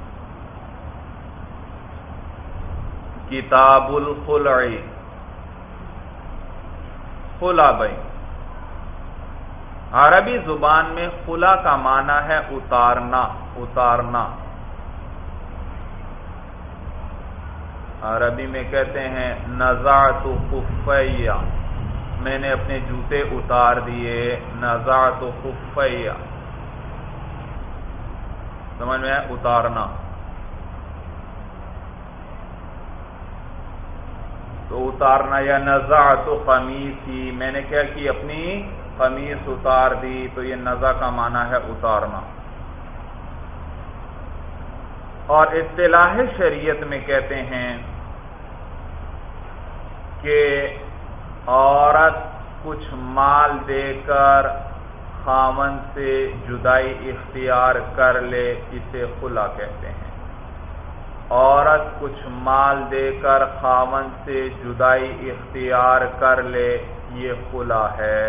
Speaker 1: کتاب الخلع، خلا بھائی عربی زبان میں خلا کا معنی ہے اتارنا، اتارنا۔ عربی میں کہتے ہیں نزعت خفی، میں نے اپنے جوتے اتار دیے، نزعت خفی، سمجھ میں ہے؟ اتارنا۔ تو اتارنا، یا نزعت قمیصی، میں نے کیا کی؟ اپنی قمیص اتار دی، تو یہ نزع کا معنی ہے اتارنا۔ اور اصطلاح شریعت میں کہتے ہیں کہ عورت کچھ مال دے کر خاوند سے جدائی اختیار کر لے، اسے خلا کہتے ہیں۔ عورت کچھ مال دے کر خاوند سے جدائی اختیار کر لے، یہ خلا ہے۔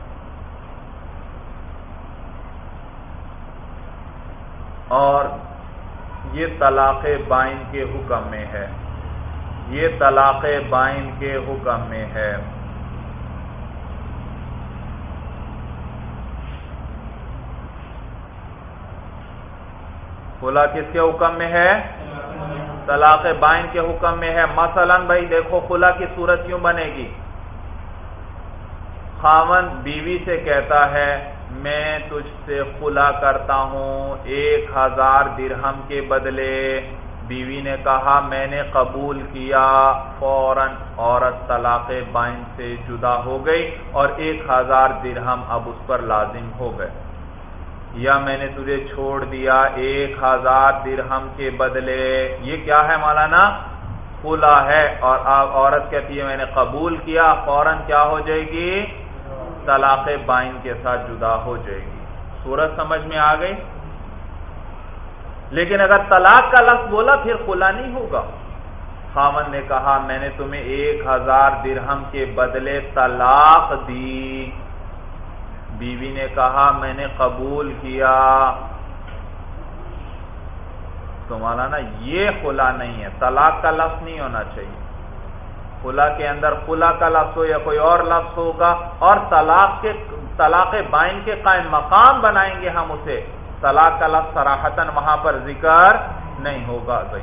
Speaker 1: اور یہ طلاق بائن کے حکم میں ہے، یہ طلاق بائن کے حکم میں ہے۔ خلا کس کے حکم میں ہے؟ طلاق بائن کے حکم میں ہے۔ مثلا بھائی دیکھو خلا کی صورت کیوں بنے گی؟ خاوند بیوی سے کہتا ہے میں تجھ سے خلا کرتا ہوں 1000 درہم کے بدلے، بیوی نے کہا میں نے قبول کیا، فوراً عورت طلاق بائن سے جدا ہو گئی اور 1000 درہم اب اس پر لازم ہو گئے۔ یا میں نے تجھے چھوڑ دیا 1000 درہم کے بدلے، یہ کیا ہے مولانا؟ خلا ہے۔ اور عورت کہتی ہے میں نے قبول کیا، فوراً کیا ہو جائے گی؟ طلاق بائن کے ساتھ جدا ہو جائے گی۔ صورت سمجھ میں آ گئی؟ لیکن اگر طلاق کا لفظ بولا پھر خلا نہیں ہوگا۔ خاوند نے کہا میں نے تمہیں 1000 درہم کے بدلے طلاق دی، بیوی نے کہا میں نے قبول کیا، تو مولانا یہ خلا نہیں ہے، طلاق کا لفظ نہیں ہونا چاہیے۔ خلا کے اندر خلا کا لفظ ہو یا کوئی اور لفظ ہوگا، اور طلاق بائن کے قائم مقام بنائیں گے ہم اسے، طلاق کا لفظ صراحتاً وہاں پر ذکر نہیں ہوگا بھائی۔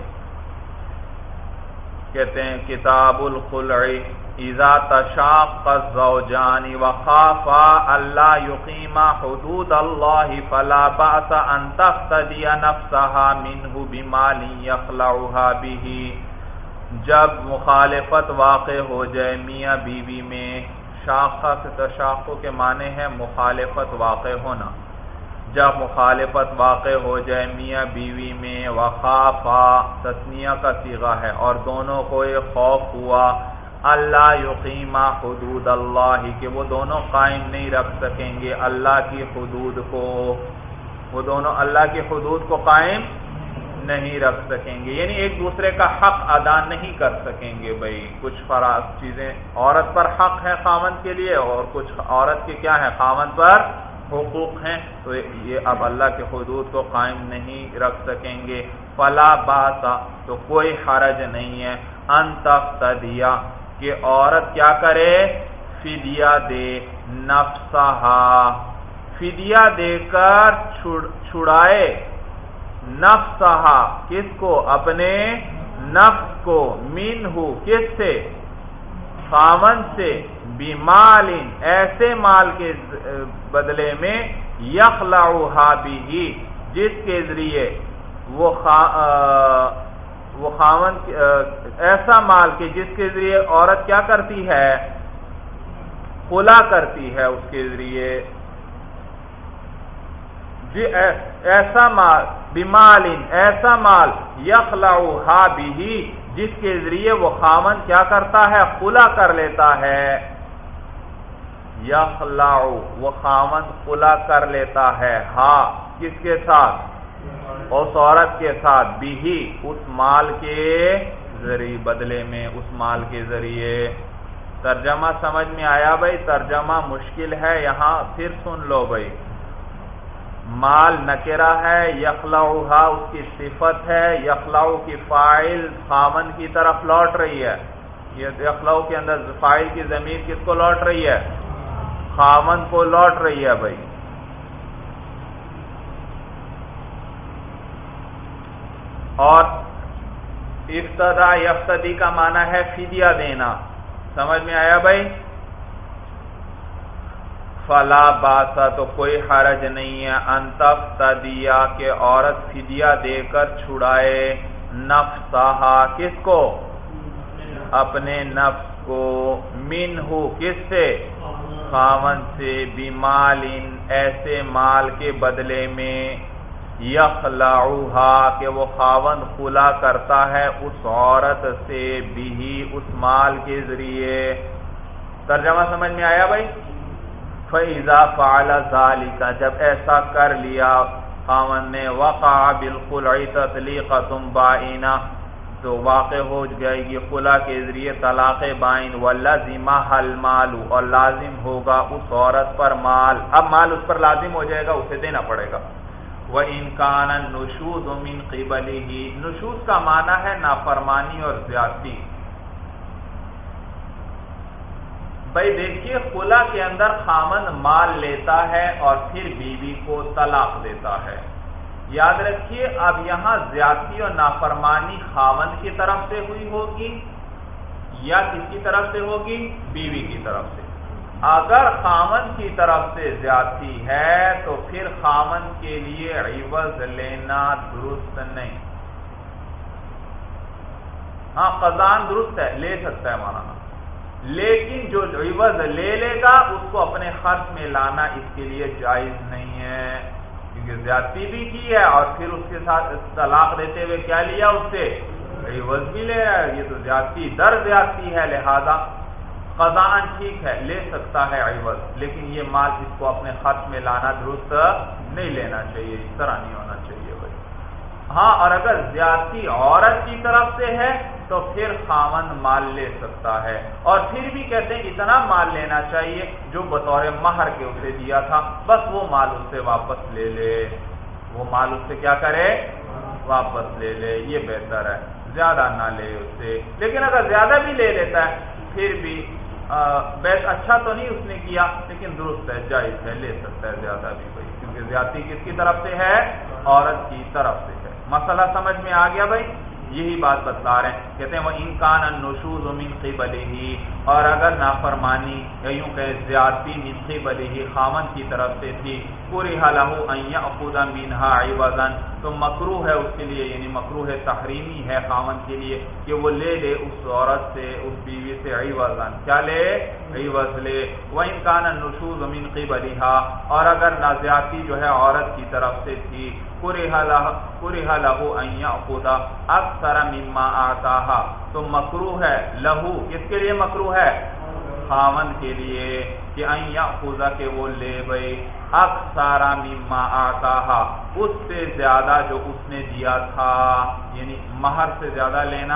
Speaker 1: کہتے ہیں کتاب الخلع، اذا تشاق الزوجان وخافا الا يقيما حدود الله فلا باس ان تفتدي نفسها منه بمال يخلعها به، جب مخالفت واقع ہو جائے میاں بیوی میں، شاخہ سے تشاقق کے معنی ہے مخالفت واقع ہونا، جب مخالفت واقع ہو جائے میاں بیوی میں، وخافا تثنیہ کا صیغہ ہے اور دونوں کو یہ خوف ہوا، اللہ یقیما حدود اللہ، کہ وہ دونوں قائم نہیں رکھ سکیں گے اللہ کی حدود کو، وہ دونوں اللہ کی حدود کو قائم نہیں رکھ سکیں گے، یعنی ایک دوسرے کا حق ادا نہیں کر سکیں گے بھائی۔ کچھ فراز چیزیں عورت پر حق ہے خاوند کے لیے، اور کچھ عورت کے کیا ہے؟ خاوند پر حقوق ہیں، تو یہ اب اللہ کے حدود کو قائم نہیں رکھ سکیں گے۔ فلا باس، تو کوئی حرج نہیں ہے، ان تفتدیہ، کہ عورت کیا کرے؟ فدیہ دے، نفسہا، فدیہ دے کر چھڑائے نفسہا کس کو؟ اپنے نفس کو، منہ کس سے؟ خاوند سے، بمال ایسے مال کے بدلے میں، یخلعھا بہ جس کے ذریعے وہ خاوند ایسا مال کے جس کے ذریعے عورت کیا کرتی ہے؟ خلا کرتی ہے اس کے ذریعے، ایسا مال، بمال ایسا مال، یخلعھا بہ جس کے ذریعے وہ خاوند کیا کرتا ہے؟ خلا کر لیتا ہے۔ یخلع وہ خاوند خلا کر لیتا ہے، ہاں کس کے ساتھ؟ اس عورت کے ساتھ، بھی اس مال کے ذریعے، بدلے میں اس مال کے ذریعے۔ ترجمہ سمجھ میں آیا بھائی؟ ترجمہ مشکل ہے یہاں پھر سن لو بھائی۔ مال نکرہ ہے، یخلعھا اس کی صفت ہے، یخلع کی فاعل خاوند کی طرف لوٹ رہی ہے۔ یہ یخلع کے اندر فاعل کی ضمیر کس کو لوٹ رہی ہے؟ خاوند کو لوٹ رہی ہے بھائی۔ اور افتدا یفتدی کا معنی ہے فدیہ دینا، سمجھ میں آیا بھائی؟ فلا باسا تو کوئی حرج نہیں ہے، ان تفتدیہ کہ عورت فدیہ دے کر چھڑائے، نفسہا کس کو؟ اپنے نفس کو، منہ کس سے؟ خاوند سے، بمال ایسے مال کے بدلے میں، یخلعھا کہ وہ خاوند خلا کرتا ہے اس عورت سے، بھی اس مال کے ذریعے۔ ترجمہ سمجھ میں آیا بھائی؟ فَإِذَا فَعَلَ ذَلِكَ جب ایسا کر لیا خاوند نے، وقع بالخلع تطلیقۃ بائنہ تو واقع ہو جائے گی خلا کے ذریعے طلاق بائن، وَلَزِمَهَا الْمَالُ اور لازم ہوگا اس عورت پر مال، اب مال اس پر لازم ہو جائے گا، اسے دینا پڑے گا۔ وَإِنْ كَانَ النُّشُوزُ مِنْ قِبَلِهِ نشوز کا معنی ہے نافرمانی اور زیادتی۔ بھائی دیکھیے خلا کے اندر خاوند مال لیتا ہے اور پھر بیوی کو طلاق دیتا ہے، یاد رکھیے اب یہاں زیادتی اور نافرمانی خاوند کی طرف سے ہوئی ہوگی یا کس کی طرف سے ہوگی؟ بیوی کی طرف سے۔ اگر خاوند کی طرف سے زیادتی ہے تو پھر خاوند کے لیے عوض لینا درست نہیں۔ ہاں قضاء درست ہے، لے سکتا ہے مولانا، لیکن جو عوض لے لے گا اس کو اپنے خرچ میں لانا اس کے لیے جائز نہیں ہے، کیونکہ زیادتی بھی کی ہے اور پھر اس کے ساتھ طلاق دیتے ہوئے کیا لیا اس سے؟ عوض بھی لے رہا ہے، یہ تو زیادتی در زیادتی ہے، لہذا قضاء ٹھیک ہے لے سکتا ہے عوض، لیکن یہ مال اس کو اپنے خرچ میں لانا درست نہیں لینا چاہیے، اس طرح نہیں ہونا چاہیے بھائی۔ ہاں اور اگر زیادتی عورت کی طرف سے ہے تو پھر خاوند مال لے سکتا ہے، اور پھر بھی کہتے ہیں اتنا مال لینا چاہیے جو بطور مہر کے اسے دیا تھا، بس وہ مال اس سے واپس لے لے، وہ مال اس سے کیا کرے؟ واپس لے لے، یہ بہتر ہے، زیادہ نہ لے اس سے۔ لیکن اگر زیادہ بھی لے لیتا ہے پھر بھی اچھا تو نہیں اس نے کیا، لیکن درست ہے، جائز ہے، لے سکتا ہے زیادہ بھی بھائی، کیونکہ زیادتی کس کی طرف سے ہے؟ عورت کی طرف سے ہے۔ مسئلہ سمجھ میں آ گیا بھائی؟ یہی بات بتلا رہے ہیں، کہتے ہیں وَإِنْ كَانَ النُّشُوزُ مِنْ قِبَلِهِ اور اگر نافرمانی یا یوں کہ زیادتی مِنْ قِبَلِهِ خاوند کی طرف سے تھی، كُرِهَ لَهُ أَنْ يَأْخُذَ مِنْهَا عِوَضًا تو مکروہ ہے اس کے لیے، یعنی مکروہ تحریمی ہے خاوند کے لیے کہ وہ لے لے اس عورت سے، اس بیوی سے عِوَضًا، کیا لے؟ عوض لے۔ وَإِنْ كَانَ النُّشُوزُ مِنْ قِبَلِهَا اور اگر نازیاتی جو ہے عورت کی طرف سے تھی، كُرِهَ لَهُ أَنْ يَأْخُذَ أَكْثَرَ مِمَّا آتَاهَا تو مکروہ ہے لہو، کس کے لیے مکروہ ہے؟ خاوند کے لیے، کہ أَنْ يَأْخُذَ کہ وہ لے بھئی أَكْثَرَ مِمَّا آتَاهَا اس سے زیادہ جو اس نے دیا تھا، یعنی مہر سے زیادہ لینا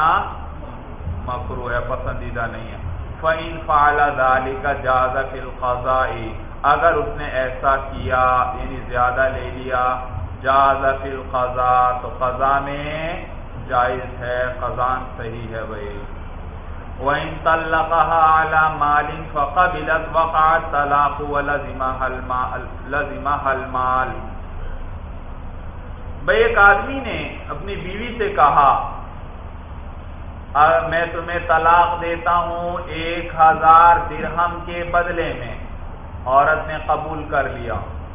Speaker 1: مکروہ ہے، پسندیدہ نہیں ہے۔ فَإِنْ فَعَلَ ذَلِكَ جَازَ فِي الْقَضَاءِ اگر اس نے ایسا کیا یعنی زیادہ لے لیا، جاز فی القضاء تو قضاء میں جائز ہے، قضاء صحیح ہے بھائی۔ وَإِن طَلَّقَهَا عَلَى مَالٍ فَقَبِلَتْ وَقَعَ الطَّلَاقُ وَلَزِمَهَا الْمَالُ۔ بھئی ایک آدمی نے اپنی بیوی سے کہا میں تمہیں طلاق دیتا ہوں 1000 درہم کے بدلے میں، عورت نے قبول کر لیا،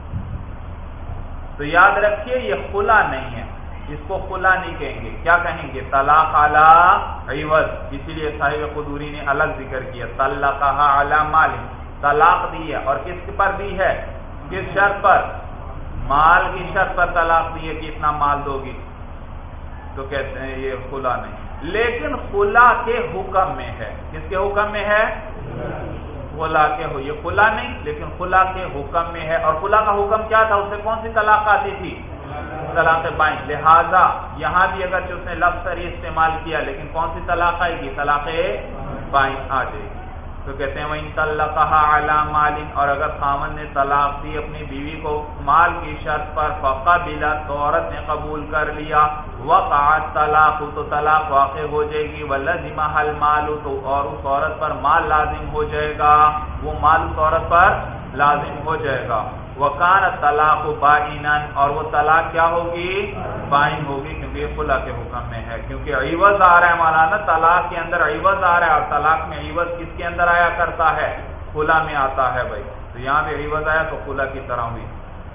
Speaker 1: تو یاد رکھیے یہ خلا نہیں ہے، اس کو خلا نہیں کہیں گے، کیا کہیں گے؟ طلاق علی عوض۔ اسی لیے صاحب قدوری نے الگ ذکر کیا، طلقها علی مال، طلاق دی ہے، اور کس پر دی ہے؟ کس شرط پر؟ مال کی شرط پر طلاق دی ہے کہ اتنا مال دو گی، تو کہتے ہیں یہ خلا نہیں۔ لیکن خلا کے حکم میں ہے، کس کے حکم میں ہے؟ خلا کے ہو، یہ خلا نہیں لیکن خلا کے حکم میں ہے۔ اور خلا کا حکم کیا تھا؟ اس سے کون سی طلاق آتی تھی؟ طلاق بائن۔ لہذا یہاں بھی اگر اس نے لفظ سری استعمال کیا لیکن کون سی طلاق آئے گی؟ طلاق بائن آ جائے گی۔ تو کہتے ہیں وَإِن طَلَّقَهَا عَلَى مَالٍ، اور اگر خاوند نے طلاق دی اپنی بیوی کو مال کی شرط پر، فَقَبِلَتْ، تو عورت نے قبول کر لیا، وَقَعَ الطَّلَاقُ، تو طلاق واقع ہو جائے گی، وَلَزِمَهَا الْمَالُ، تو اور اس عورت پر مال لازم ہو جائے گا، وہ مال اس عورت پر لازم ہو جائے گا۔ وَكَانَ الطَّلَاقُ بَائِنًا، اور وہ طلاق کیا ہوگی؟ بائن ہوگی، کیونکہ یہ خلا کے حکم میں ہے، کیونکہ عوض آ رہا ہے مولانا، طلاق کے اندر عوض آ رہا ہے، اور طلاق میں عوض کس کے اندر آیا کرتا ہے؟ خلا میں آتا ہے بھائی، تو یہاں پہ عوض آیا تو خلا کی طرح ہوئی۔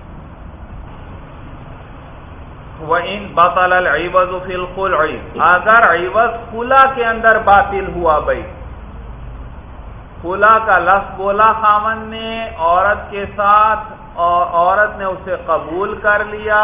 Speaker 1: وَإِن بَطَلَ الْعِوَضُ فِي الْخُلْعِ، اگر عوض خلا کے اندر باطل ہوا بھائی، خلا کا لفظ بولا خاوند نے عورت کے ساتھ، اور عورت نے اسے قبول کر لیا،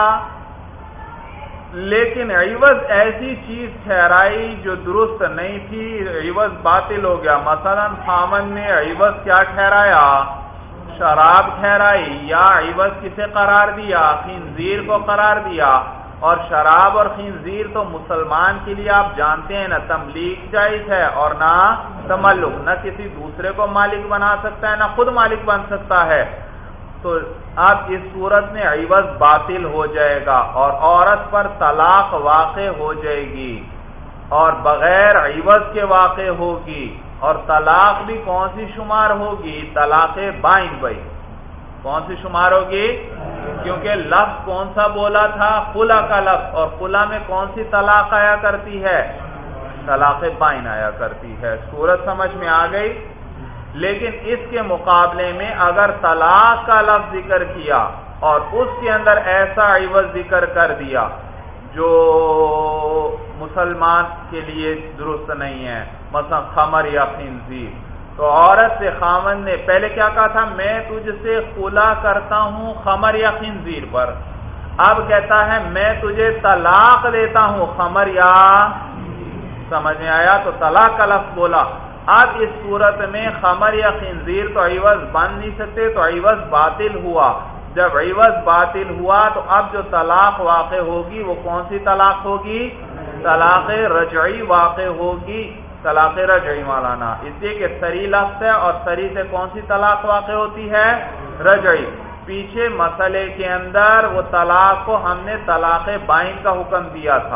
Speaker 1: لیکن عوض ایسی چیز ٹھہرائی جو درست نہیں تھی، عوض باطل ہو گیا۔ مثلا خاوند نے عوض کیا ٹھہرایا؟ شراب ٹھہرائی، یا عوض کسے قرار دیا؟ خنزیر کو قرار دیا، اور شراب اور خنزیر تو مسلمان کے لیے آپ جانتے ہیں نہ تملیک جائز ہے اور نہ تملک، نہ کسی دوسرے کو مالک بنا سکتا ہے نہ خود مالک بن سکتا ہے، تو اب اس صورت میں عوض باطل ہو جائے گا اور عورت پر طلاق واقع ہو جائے گی، اور بغیر عوض کے واقع ہوگی، اور طلاق بھی کون سی شمار ہوگی؟ طلاق بائن بھائی، کون سی شمار ہوگی؟ کیونکہ لفظ کون سا بولا تھا؟ خلا کا لفظ، اور خلا میں کون سی طلاق آیا کرتی ہے؟ طلاق بائن آیا کرتی ہے۔ صورت سمجھ میں آ گئی؟ لیکن اس کے مقابلے میں اگر طلاق کا لفظ ذکر کیا اور اس کے اندر ایسا عوض ذکر کر دیا جو مسلمان کے لیے درست نہیں ہے، مثلا خمر یا خنزیر، تو عورت سے خاوند نے پہلے کیا کہا تھا؟ میں تجھ سے خلا کرتا ہوں خمر یا خنزیر پر، اب کہتا ہے میں تجھے طلاق دیتا ہوں خمر یا، سمجھ میں آیا؟ تو طلاق کا لفظ بولا، اب اس صورت میں خمر یا خنزیر تو عوض بن نہیں سکتے، تو عوض باطل ہوا۔ جب عوض باطل ہوا تو اب جو طلاق واقع ہوگی وہ کون سی طلاق ہوگی؟ طلاق رجعی واقع ہوگی، طلاق رجعی مولانا، اس لیے کہ سری لفظ ہے اور سری سے کون سی طلاق واقع ہوتی ہے؟ رجعی۔ پیچھے مسئلے کے اندر وہ طلاق کو ہم نے طلاق بائن کا حکم دیا تھا،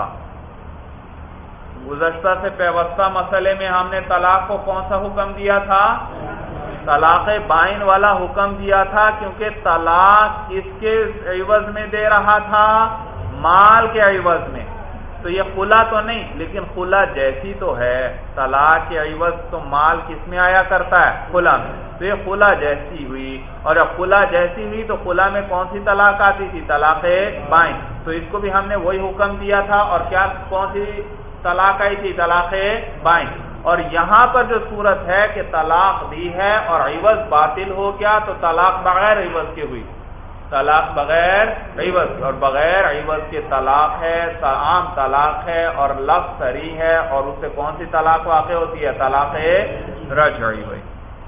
Speaker 1: گزشتہ سے پیوستہ مسئلے میں ہم نے طلاق کو کون سا حکم دیا تھا؟ طلاق بائن والا حکم دیا تھا، کیونکہ طلاق اس کے عوض میں دے رہا تھا؟ مال کے عوض میں، تو یہ خلا تو نہیں لیکن خلا جیسی تو ہے، طلاق کے عوض تو مال کس میں آیا کرتا ہے؟ خلا میں، تو یہ خلا جیسی ہوئی، اور جب خلا جیسی ہوئی تو خلا میں کون سی طلاق آتی تھی؟ طلاق بائن، تو اس کو بھی ہم نے وہی حکم دیا تھا، اور کیا کون سی طلاق آئی تھی؟ طلاق بائن۔ اور یہاں پر جو صورت ہے کہ طلاق دی ہے اور عوض باطل ہو گیا، تو طلاق بغیر عوض کے ہوئی، طلاق بغیر عوض، اور بغیر عوض کے طلاق ہے، عام طلاق ہے اور لفظ صریح ہے، اور اس سے کون سی طلاق واقع ہوتی ہے؟ طلاق رجعی ہوئی۔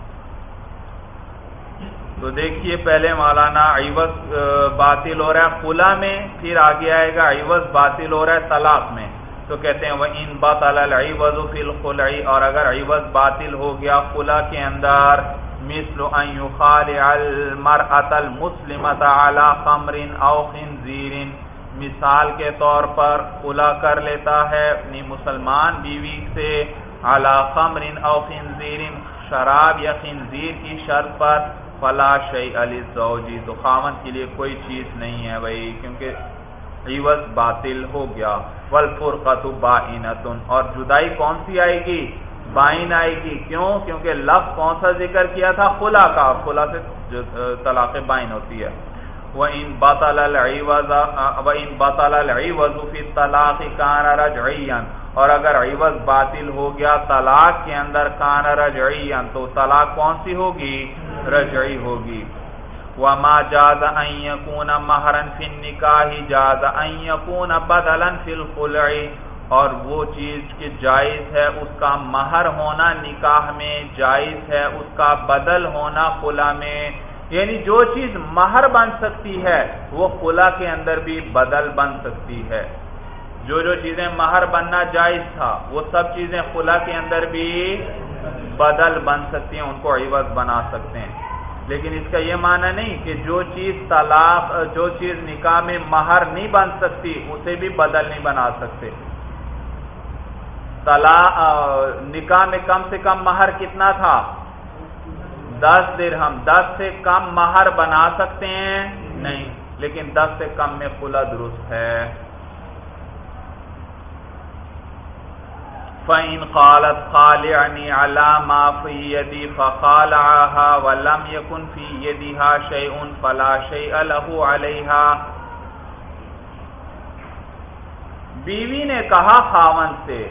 Speaker 1: تو دیکھیے پہلے مولانا عوض باطل ہو رہا ہے خلا میں، پھر آگے آئے گا عوض باطل ہو رہا ہے طلاق میں، تو کہتے ہیں وَإِن بَطَلَ الْعِوَضُ فِي الْخُلْعِ، اور اگر عوض باطل ہو گیا خلا کے اندر، مثل ان يخالع المرأة المسلمة على خمر او خنزیر، مثال کے طور پر خلا کر لیتا ہے اپنی مسلمان بیوی سے علی خمر او خنزیر، شراب یا خنزیر کی شرط پر، فلا شیء للزوج، تو خاوند کے لیے کوئی چیز نہیں ہے بھائی، کیونکہ عوض باطل ہو گیا۔ والفرقۃ بائنۃ، اور جدائی کون سی آئے گی؟ بائن آئے گی۔ کیوں؟ کیونکہ لفظ کون سا ذکر کیا تھا؟ خلا کا، خلا سے طلاق بائن ہوتی ہے۔ وَإِن بطل العوض فی الطلاق کان رجعیا، اور اگر عوض باطل ہو گیا طلاق کے اندر، کان رجعیا، تو طلاق کون سی ہوگی؟ رجعی ہوگی۔ وما جاز ان یکون مہرا فی النکاح جاز ان یکون بدلا فی الخلع، اور وہ چیز کہ جائز ہے اس کا مہر ہونا نکاح میں، جائز ہے اس کا بدل ہونا خلا میں، یعنی جو چیز مہر بن سکتی ہے وہ خلا کے اندر بھی بدل بن سکتی ہے۔ جو چیزیں مہر بننا جائز تھا وہ سب چیزیں خلا کے اندر بھی بدل بن سکتی ہیں، ان کو عوض بنا سکتے ہیں۔ لیکن اس کا یہ معنی نہیں کہ جو چیز نکاح میں مہر نہیں بن سکتی اسے بھی بدل نہیں بنا سکتے۔ نکاح میں کم سے کم مہر کتنا تھا؟ 10 درہم، 10 سے کم مہر بنا سکتے ہیں؟ نہیں، لیکن 10 سے کم میں خلا درست ہے۔ فَإِنْ قَالَتْ خَالِعْنِي عَلَى مَا فِي يَدِي فَخَالَعَهَا وَلَمْ يَكُنْ فِي يَدِهَا شَيْءٌ فَلَا شَيْءَ لَهُ عَلَيْهَا، بیوی نے کہا خاوند سے،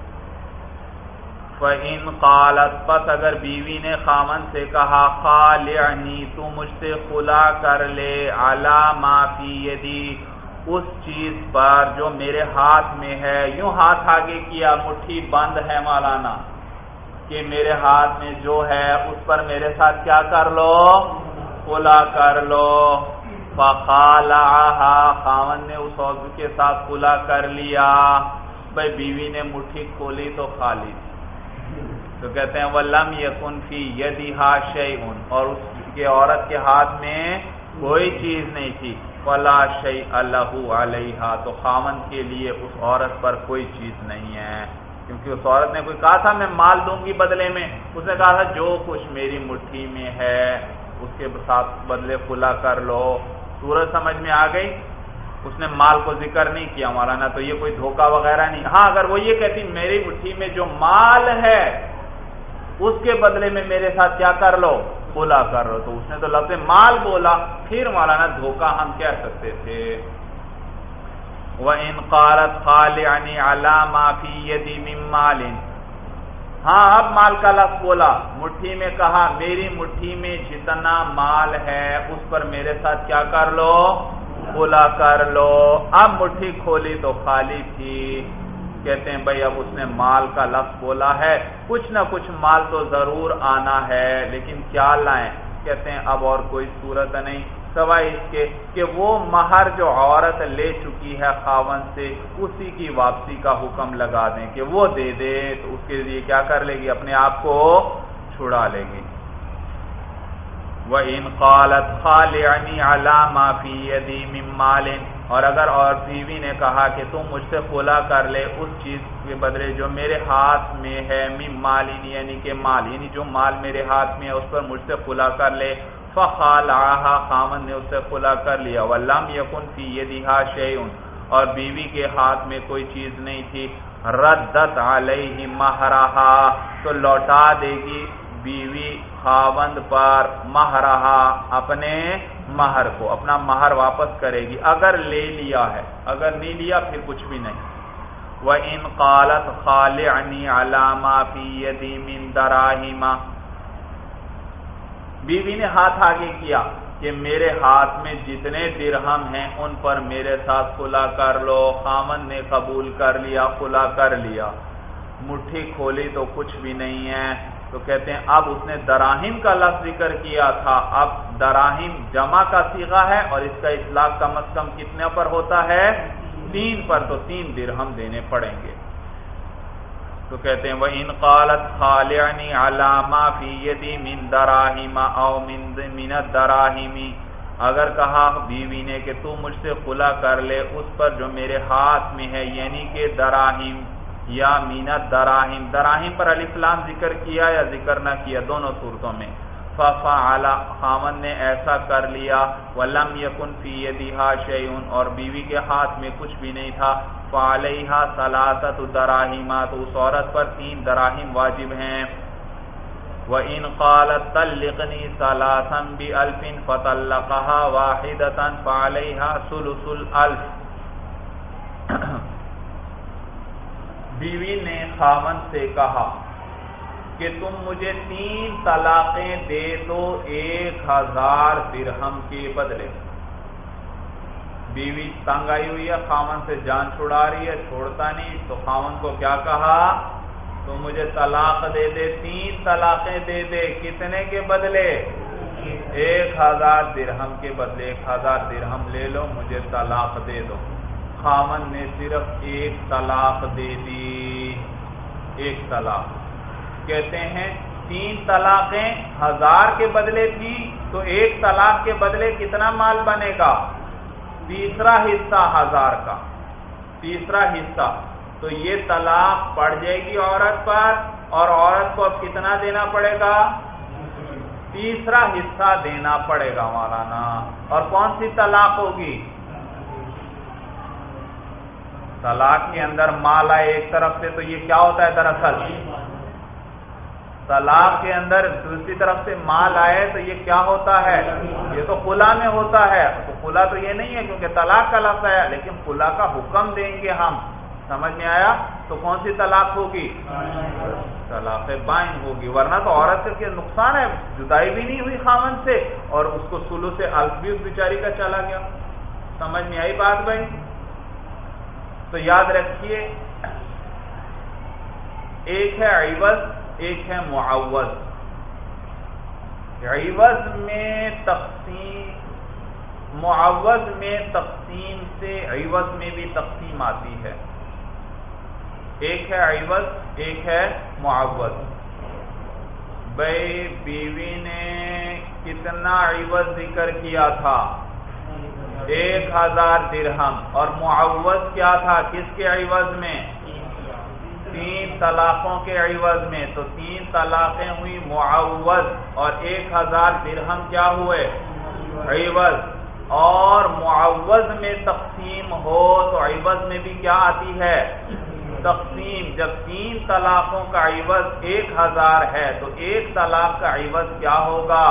Speaker 1: فَإِنْ قَالَتْ، پس اگر بیوی نے خاوند سے کہا، خَالِعْنِي، تو مجھ سے خلا کر لے، عَلَى مَا فِي يَدِي، اس چیز پر جو میرے ہاتھ میں ہے، یوں ہاتھ آگے کیا، مٹھی بند ہے مولانا، کہ میرے ہاتھ میں جو ہے اس پر میرے ساتھ کیا کر لو؟ خلا کر لو۔ فَخَالَعَهَا، خاوند نے اس عورت کے ساتھ خلا کر لیا۔ بھئی بیوی نے مٹھی کھولی تو خالی، تو کہتے ہیں وَلَمْ يَكُنْ فِي يَدِهَا شَيْءٌ، اور اس کے عورت کے ہاتھ میں کوئی چیز نہیں تھی، فَلَا شَيْءَ لَهُ عَلَيْهَا، تو خاوند کے لیے اس عورت پر کوئی چیز نہیں ہے، کیونکہ اس عورت نے کوئی کہا تھا میں مال دوں گی بدلے میں، اس نے کہا تھا جو کچھ میری مٹھی میں ہے اس کے ساتھ بدلے خلا کر لو۔ صورت سمجھ میں آ گئی؟ اس نے مال کو ذکر نہیں کیا مولانا، تو یہ کوئی دھوکہ وغیرہ نہیں۔ ہاں اگر وہ یہ کہتی میری مٹھی میں جو مال ہے اس کے بدلے میں میرے ساتھ کیا کر لو؟ خلا کر لو، تو اس نے تو لفظ مال بولا، پھر مولانا دھوکہ ہم کہہ سکتے تھے۔ وَإِنْ قَالَتْ خَالِعْنِي عَلَى مَا فِي يَدِي مِن مَالٍ، ہاں اب مال کا لفظ بولا، مٹھی میں کہا میری مٹھی میں جتنا مال ہے اس پر میرے ساتھ کیا کر لو؟ خلا کر لو۔ اب مٹھی کھولی تو خالی تھی۔ کہتے ہیں بھائی اب اس نے مال کا لفظ بولا ہے، کچھ نہ کچھ مال تو ضرور آنا ہے، لیکن کیا لائیں؟ کہتے ہیں اب اور کوئی صورت نہیں سوائے اس کے کہ وہ مہر جو عورت لے چکی ہے خاوند سے اسی کی واپسی کا حکم لگا دیں کہ وہ دے دے، تو اس کے لیے کیا کر لے گی؟ اپنے آپ کو چھڑا لے گی۔ وَإِنْ قَالَتْ خَالِعْنِي عَلَى مَا فِي يَدِي مِن مَالٍ، اور اگر اور بیوی نے کہا کہ تم مجھ سے خلا کر لے اس چیز کے بدلے جو میرے ہاتھ میں ہے، مِن مَالٍ، یعنی کہ مال، یعنی جو مال میرے ہاتھ میں ہے اس پر مجھ سے خلا کر لے، فَخَالَعَهَا، خامن نے اسے خلا کر لیا، وَلَمْ يَكُنْ فِي يَدِهَا شَيْءٌ، اور بیوی کے ہاتھ میں کوئی چیز نہیں تھی، رَدَّتْ عَلَيْهِ مَهْرَهَا، تو لوٹا دے گی بیوی خاوند پر مہرہا، اپنے مہر کو، اپنا مہر واپس کرے گی اگر لے لیا ہے، اگر نہیں لیا پھر کچھ بھی نہیں۔ وَإِنْ قَالَتْ خَالِعْنِي عَلَى مَا فِي يَدِي مِن دَرَاهِمَ، بیوی نے ہاتھ آگے کیا کہ میرے ہاتھ میں جتنے درہم ہیں ان پر میرے ساتھ خلا کر لو، خاوند نے قبول کر لیا، خلا کر لیا، مٹھی کھولی تو کچھ بھی نہیں ہے، تو کہتے ہیں اب اس نے دراہم کا لفظ ذکر کیا تھا، اب دراہم جمع کا صیغہ ہے اور اس کا اطلاق کم از کم کتنے پر ہوتا ہے؟ 3 پر، تو 3 درہم دینے پڑیں گے۔ تو کہتے ہیں وَإِنْ قَالَتْ خَالِعْنِي عَلَى مَا فِي يَدِي مِن دَرَاهِمَ أَوْ مِنَ الدَّرَاهِمِ، اگر کہا بیوی نے کہ تو مجھ سے خلا کر لے اس پر جو میرے ہاتھ میں ہے، یعنی کہ دراہم، یا من الدراہم، دراہم پر الف لام ذکر کیا یا ذکر نہ کیا، دونوں صورتوں میں. ففعل، خاوند نے ایسا کر لیا. ولم یکن فی یدہا شیء، اور بیوی کے ہاتھ میں کچھ بھی نہیں تھا. فعلیہا ثلاثۃ دراہم، تو اس عورت پر 3 دراہم واجب ہیں. وَإِنْ قَالَتْ طَلِّقْنِي ثَلَاثًا بِأَلْفٍ فَطَلَّقَهَا وَاحِدَةً فَعَلَيْهَا ثُلُثُ الْأَلْفِ. بیوی نے خاوند سے کہا کہ تم مجھے 3 طلاقیں دے دو 1000 درہم کے بدلے. بیوی تنگ آئی ہوئی ہے، خاوند سے جان چھڑا رہی ہے، چھوڑتا نہیں، تو خاوند کو کیا کہا؟ تو مجھے طلاق دے دے، 3 طلاقیں دے دے. کتنے کے بدلے؟ 1000 درہم کے بدلے. 1000 درہم لے لو، مجھے طلاق دے دو. خاوند نے صرف 1 طلاق دے دی. 1 طلاق. کہتے ہیں 3 طلاقیں 1000 کے بدلے تھی، تو 1 طلاق کے بدلے کتنا مال بنے گا؟ تیسرا حصہ 1000 کا، تیسرا حصہ. تو یہ طلاق پڑ جائے گی عورت پر، اور عورت کو اب کتنا دینا پڑے گا؟ تیسرا حصہ دینا پڑے گا مولانا. اور کون سی طلاق ہوگی؟ طلاق کے اندر مال آئے ایک طرف سے، تو یہ کیا ہوتا ہے دراصل؟ طلاق کے اندر دوسری طرف سے مال آئے تو یہ کیا ہوتا ہے؟ یہ تو خلا میں ہوتا ہے. تو خلا تو یہ نہیں ہے کیونکہ طلاق کا لفظ ہے، لیکن خلا کا حکم دیں گے ہم. سمجھ میں آیا؟ تو کون سی طلاق ہوگی؟ طلاق بائن ہوگی. ورنہ تو عورت کے نقصان ہے، جدائی بھی نہیں ہوئی خاوند سے، اور اس کو ثلث الف بھی اس بیچاری کا چلا گیا. سمجھ میں آئی بات بھائی؟ تو یاد رکھیے، ایک ہے عوض، ایک ہے معوض. عوض میں تقسیم، معوض میں تقسیم سے عوض میں بھی تقسیم آتی ہے. ایک ہے عوض، ایک ہے معوض. بھائی بیوی نے کتنا عوض ذکر کیا تھا؟ 1000 درہم. اور معوض کیا تھا کس کے عوض میں؟ 3 طلاقوں کے عوض میں. تو 3 طلاقیں ہوئی معوض، اور 1000 درہم کیا ہوئے؟ عوض. اور معوض میں تقسیم ہو تو عوض میں بھی کیا آتی ہے؟ تقسیم. جب 3 طلاقوں کا عوض 1000 ہے تو 1 طلاق کا عوض کیا ہوگا؟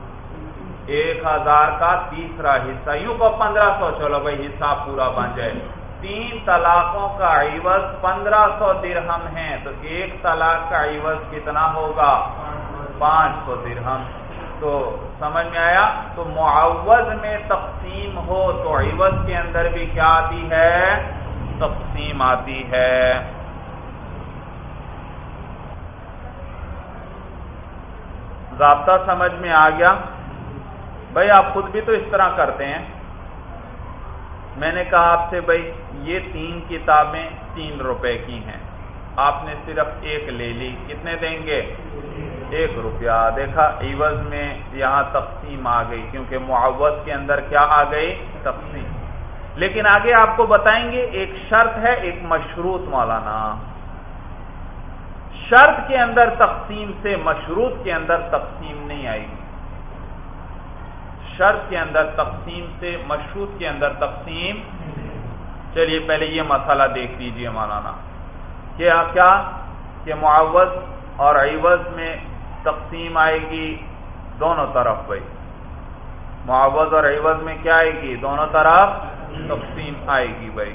Speaker 1: 1000 کا تیسرا حصہ. یوں کو 1500، چلو بھائی حصہ پورا بن جائے. 3 طلاقوں کا عوض 1500 درہم ہے، تو 1 طلاق کا عوض کتنا ہوگا؟ 500 درہم. تو سمجھ میں آیا؟ تو معوض میں تقسیم ہو تو عوض کے اندر بھی کیا آتی ہے؟ تقسیم آتی ہے. ضابطہ سمجھ میں آ گیا؟ بھائی آپ خود بھی تو اس طرح کرتے ہیں. میں نے کہا آپ سے بھائی یہ 3 کتابیں 3 روپے کی ہیں، آپ نے صرف 1 لے لی، کتنے دیں گے؟ 1 روپیہ. دیکھا عوض میں یہاں تقسیم آ گئی، کیونکہ معوض کے اندر کیا آ گئی؟ تقسیم. لیکن آگے آپ کو بتائیں گے ایک شرط ہے، ایک مشروط مولانا. شرط کے اندر تقسیم سے مشروط کے اندر تقسیم نہیں آئے گی. شرط کے اندر تقسیم سے مشروط کے اندر تقسیم. چلیے پہلے یہ مسئلہ دیکھ لیجئے مولانا. کیا کہ معوض اور عوض میں تقسیم آئے گی دونوں طرف. بھائی معوض اور عوض میں کیا آئے گی؟ دونوں طرف تقسیم آئے گی. بھائی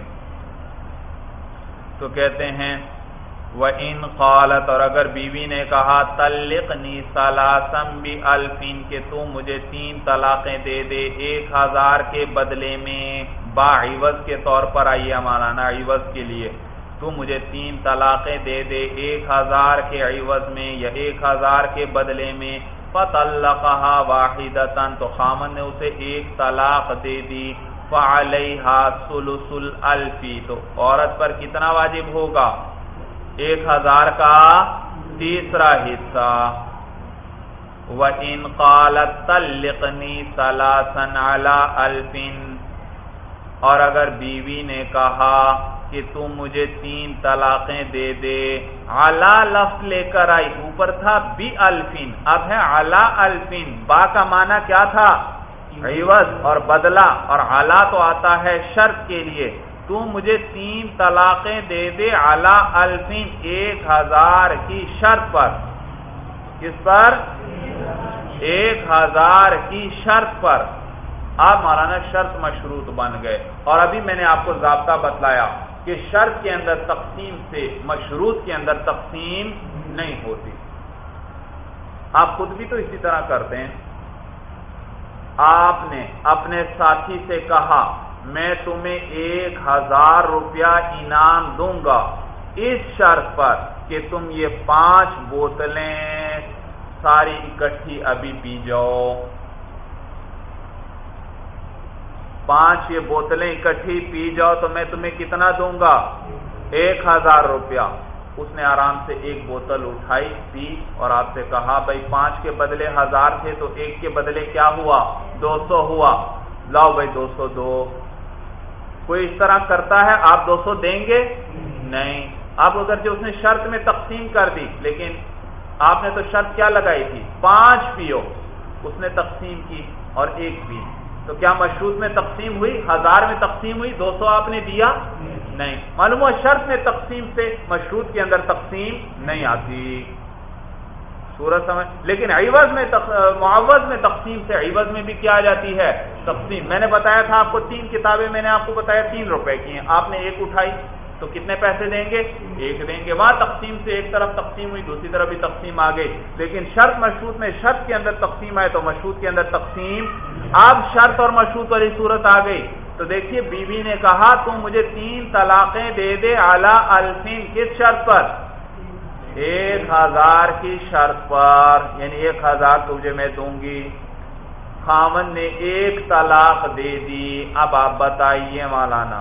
Speaker 1: تو کہتے ہیں وَإِنْ قَالَتْ، اور اگر بیوی نے کہا طَلِّقْنِي ثَلَاثًا بِأَلْفٍ، کہ تو مجھے 3 طلاقیں دے دے 1000 کے بدلے میں، باعوض کے طور پر آئیے مولانا، عوض کے لیے تو مجھے 3 طلاقیں دے دے 1000 کے عوض میں یا 1000 کے بدلے میں. فَطَلَّقَهَا وَاحِدَةً، تو خامن نے اسے 1 طلاق دے دی. فَعَلَيْهَا ثُلُثُ الْأَلْفِ، تو عورت پر کتنا واجب ہوگا؟ 1000 کا تیسرا حصہ. وَإِنْ قَالَتْ طَلِّقْنِي ثَلَاثًا عَلَىٰ أَلْفٍ، اور اگر بیوی نے کہا کہ تم مجھے 3 طلاقیں دے دے. علا لفظ لے کر آئی، اوپر تھا بی الفین، اب ہے علا الفین. با کا معنی کیا تھا؟ عوض اور بدلہ، اور علا تو آتا ہے شرط کے لیے. تم مجھے 3 طلاقیں دے دے علا الفین، 1000 کی شرط پر. کس پر؟ 1000 کی شرط پر. اب مولانا شرط مشروط بن گئے. اور ابھی میں نے آپ کو ضابطہ بتلایا کہ شرط کے اندر تقسیم سے مشروط کے اندر تقسیم نہیں ہوتی. آپ خود بھی تو اسی طرح کرتے ہیں. آپ نے اپنے ساتھی سے کہا میں تمہیں 1000 روپیہ انعام دوں گا اس شرط پر کہ تم یہ 5 بوتلیں ساری اکٹھی ابھی پی جاؤ. 5 یہ بوتلیں اکٹھی پی جاؤ تو میں تمہیں کتنا دوں گا؟ 1000 روپیہ. اس نے آرام سے 1 بوتل اٹھائی، پی، اور آپ سے کہا بھائی 5 کے بدلے 1000 تھے تو 1 کے بدلے کیا ہوا؟ 200 ہوا. لاؤ بھائی 200 دو. کوئی اس طرح کرتا ہے؟ آپ 200 دیں گے؟ نہیں. اب اگرچہ اس نے شرط میں تقسیم کر دی، لیکن آپ نے تو شرط کیا لگائی تھی؟ 5 پیو. اس نے تقسیم کی اور 1 پی، تو کیا مشروط میں تقسیم ہوئی؟ 1000 میں تقسیم ہوئی، 200 آپ نے دیا؟ نہیں. معلوم ہوا شرط میں تقسیم سے مشروط کے اندر تقسیم نہیں آتی. صورت سمجھ. لیکن عوض میں معوض میں تقسیم سے عوض میں بھی کیا آ جاتی ہے؟ تقسیم. میں نے بتایا تھا آپ کو 3 کتابیں میں نے آپ کو بتایا 3 روپے کی ہیں. آپ نے 1 اٹھائی تو کتنے پیسے دیں گے؟ 1 دیں گے. وہاں تقسیم سے ایک طرف تقسیم ہوئی، دوسری طرف بھی تقسیم آ گئی. لیکن شرط مشروط میں شرط کے اندر تقسیم آئے تو مشروط کے اندر تقسیم. اب شرط اور مشروط والی صورت آ گئی. تو دیکھیے بیوی نے کہا تم مجھے 3 طلاقیں دے دے علی الفین. کس شرط پر؟ 1000 کی شرط پر، یعنی 1000 تجھے میں دوں گی. خاوند نے 1 طلاق دے دی. اب آپ بتائیے مولانا،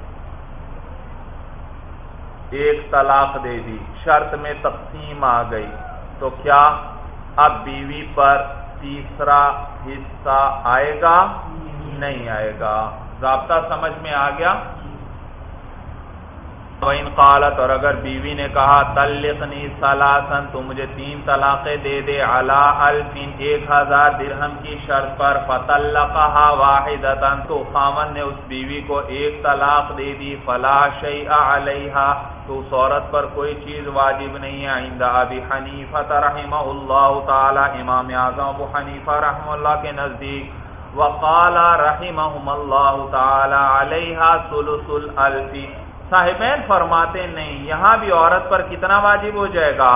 Speaker 1: 1 طلاق دے دی، شرط میں تقسیم آ گئی، تو کیا اب بیوی پر تیسرا حصہ آئے گا؟ نہیں آئے گا. ضابطہ سمجھ میں آ گیا؟ وَإِنْ قَالَتْ، اور اگر بیوی نے کہا طلقنی ثلاثاً، تو مجھے 3 طلاقیں دے دے علی الفین 1000 درہم کی شرط پر. فطلقها واحدۃ، تو خاوند نے اس بیوی کو 1 طلاق دے دی. فلا شیء علیہا، تو اس عورت پر کوئی چیز واجب نہیں ہے. عند ابی حنیفہ رحمہ اللہ تعالی، امام اعظم ابو حنیفہ رحمہ اللہ کے نزدیک. وقال رحمہم اللہ تعالی علیہا ثلث الالف، صاحبین فرماتے نہیں، یہاں بھی عورت پر کتنا واجب ہو جائے گا؟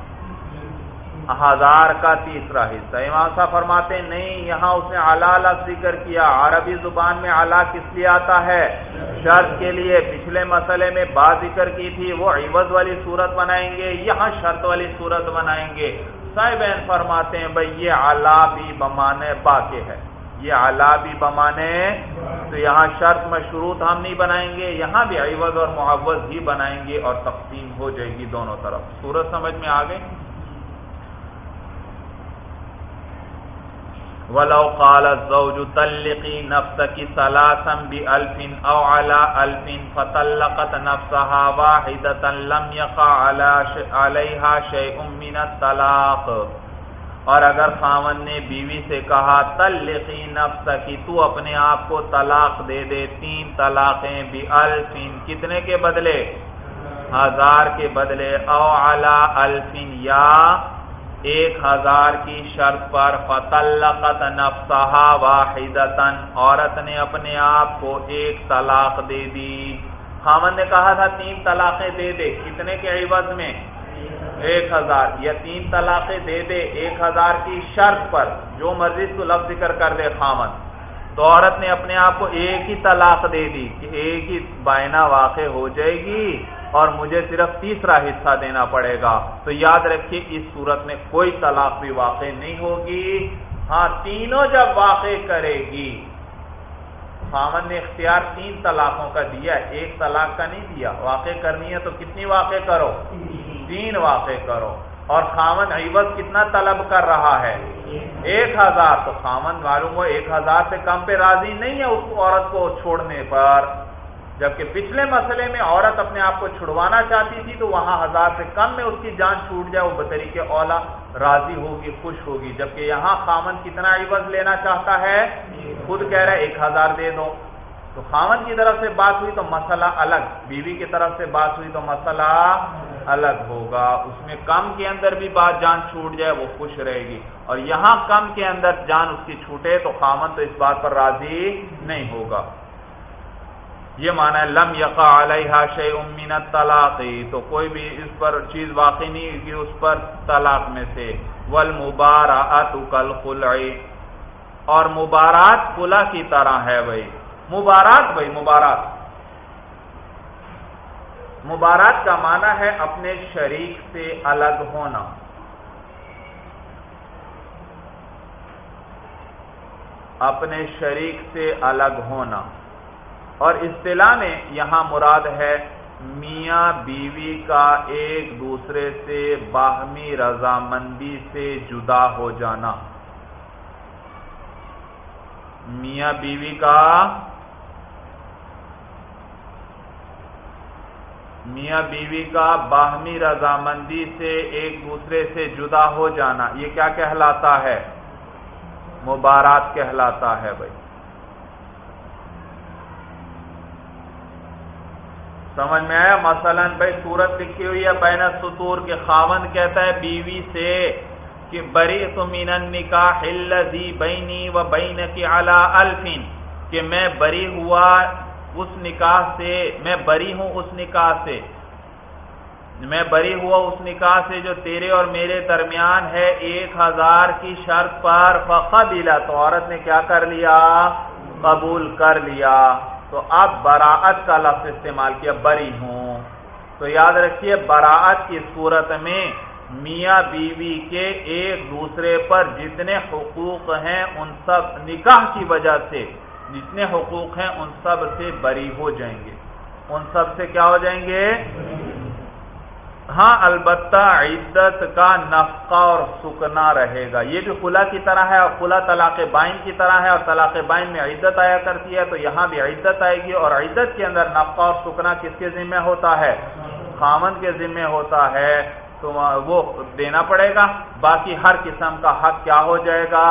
Speaker 1: 1000 کا تیسرا حصہ. امام صاحب فرماتے نہیں، یہاں اس نے علا لفظ ذکر کیا. عربی زبان میں علا کس لیے آتا ہے؟ شرط کے لیے. پچھلے مسئلے میں با ذکر کی تھی، وہ عوض والی صورت بنائیں گے، یہاں شرط والی صورت بنائیں گے. صاحبین فرماتے ہیں بھئی یہ علا بھی بمانے با کے ہے، یہ علا بھی بمانے، تو یہاں شرط مشروط ہم نہیں بنائیں گے، یہاں بھی عوض اور معوض ہی بنائیں گے اور تقسیم ہو جائے گی دونوں طرف. صورت سمجھ میں آ گئی؟ وَلَوْ قَالَ الزَّوْجُ طَلِّقِي نَفْسَكِ ثَلَاثًا بِأَلْفٍ أَوْ عَلَى أَلْفٍ فَطَلَّقَتْ نَفْسَهَا وَاحِدَةً لَمْ يَقَعْ عَلَيْهَا شَيْءٌ مِّنَ الطَّلَاقِ. اور اگر خاوند نے بیوی سے کہا طلقی نفسکی، تو اپنے آپ کو طلاق دے دے 3 طلاقیں بِأَلْفٍ، کتنے کے بدلے؟ 1000 کے بدلے. او علی الفین، یا 1000 کی شرط پر. فطلقت نفسها واحدۃ، عورت نے اپنے آپ کو 1 طلاق دے دی. خاوند نے کہا تھا 3 طلاقیں دے دے، کتنے کے عوض میں؟ 1000. یا 3 طلاقیں دے دے 1000 کی شرط پر، جو مرضی تو لفظ ذکر کر دے خاوند. تو عورت نے اپنے آپ کو 1 ہی طلاق دے دی کہ 1 ہی بائنا واقع ہو جائے گی اور مجھے صرف تیسرا حصہ دینا پڑے گا. تو یاد رکھیے اس صورت میں کوئی طلاق بھی واقع نہیں ہوگی. ہاں تینوں جب واقع کرے گی، خاوند نے اختیار 3 طلاقوں کا دیا، 1 طلاق کا نہیں دیا. واقع کرنی ہے تو کتنی واقع کرو؟ 3 واقع کرو. اور خاوند عوض کتنا طلب کر رہا ہے؟ 1000. تو خاوند معلوم ہو 1000 سے کم پہ راضی نہیں ہے اس عورت کو چھوڑنے پر. جبکہ پچھلے مسئلے میں عورت اپنے آپ کو چھڑوانا چاہتی تھی تو وہاں 1000 سے کم میں اس کی جان چھوٹ جائے وہ بطریق اولا راضی ہوگی، خوش ہوگی، جبکہ یہاں خاوند کتنا عوض لینا چاہتا ہے، خود کہہ رہا ہے 1000 دے دو، تو خاوند کی طرف سے بات ہوئی تو مسئلہ الگ، بیوی کی طرف سے بات ہوئی تو مسئلہ الگ ہوگا، اس میں کم کے اندر بھی بات جان چھوٹ جائے وہ خوش رہے گی، اور یہاں کم کے اندر جان اس کی چھوٹے تو خاوند تو اس بات پر راضی نہیں ہوگا۔ یہ معنی ہے لم یقع علیہا شیء من الطلاق، تو کوئی بھی اس پر چیز واقع نہیں ہوگی اس پر طلاق میں سے، والمبارات کالخلع، اور مبارات خلا کی طرح ہے بھائی، مبارات کا معنی ہے اپنے شریک سے الگ ہونا، اپنے شریک سے الگ ہونا، اور اصطلاح میں یہاں مراد ہے میاں بیوی کا ایک دوسرے سے باہمی رضامندی سے جدا ہو جانا، میاں بیوی کا باہمی رضامندی سے ایک دوسرے سے جدا ہو جانا، یہ کیا کہلاتا ہے؟ مبارات کہلاتا ہے بھائی۔ سمجھ میں آیا؟ مثلا بھائی صورت لکھی ہوئی ہے بین السطور کے خاوند کہتا ہے بیوی سے کہ بریت من النکاح الذی بینی و بینک علی الف، کہ میں بری ہوا اس نکاح سے، میں بری ہوں اس نکاح سے جو تیرے اور میرے درمیان ہے 1000 کی شرط پر، فقبلا، تو عورت نے کیا کر لیا؟ قبول کر لیا، تو اب براءت کا لفظ استعمال کیا، بری ہوں، تو یاد رکھیے براءت کی صورت میں میاں بیوی کے ایک دوسرے پر جتنے حقوق ہیں ان سب نکاح کی وجہ سے جتنے حقوق ہیں ان سب سے بری ہو جائیں گے، ان سب سے کیا ہو جائیں گے؟ ہاں البتہ عدت کا نفقہ اور سکنا رہے گا، یہ بھی خلا کی طرح ہے، اور خلا طلاق بائن کی طرح ہے، اور طلاق بائن میں عدت آیا کرتی ہے، تو یہاں بھی عدت آئے گی، اور عدت کے اندر نفقہ اور سکنا کس کے ذمہ ہوتا ہے؟ خاوند کے ذمہ ہوتا ہے، تو وہ دینا پڑے گا، باقی ہر قسم کا حق کیا ہو جائے گا؟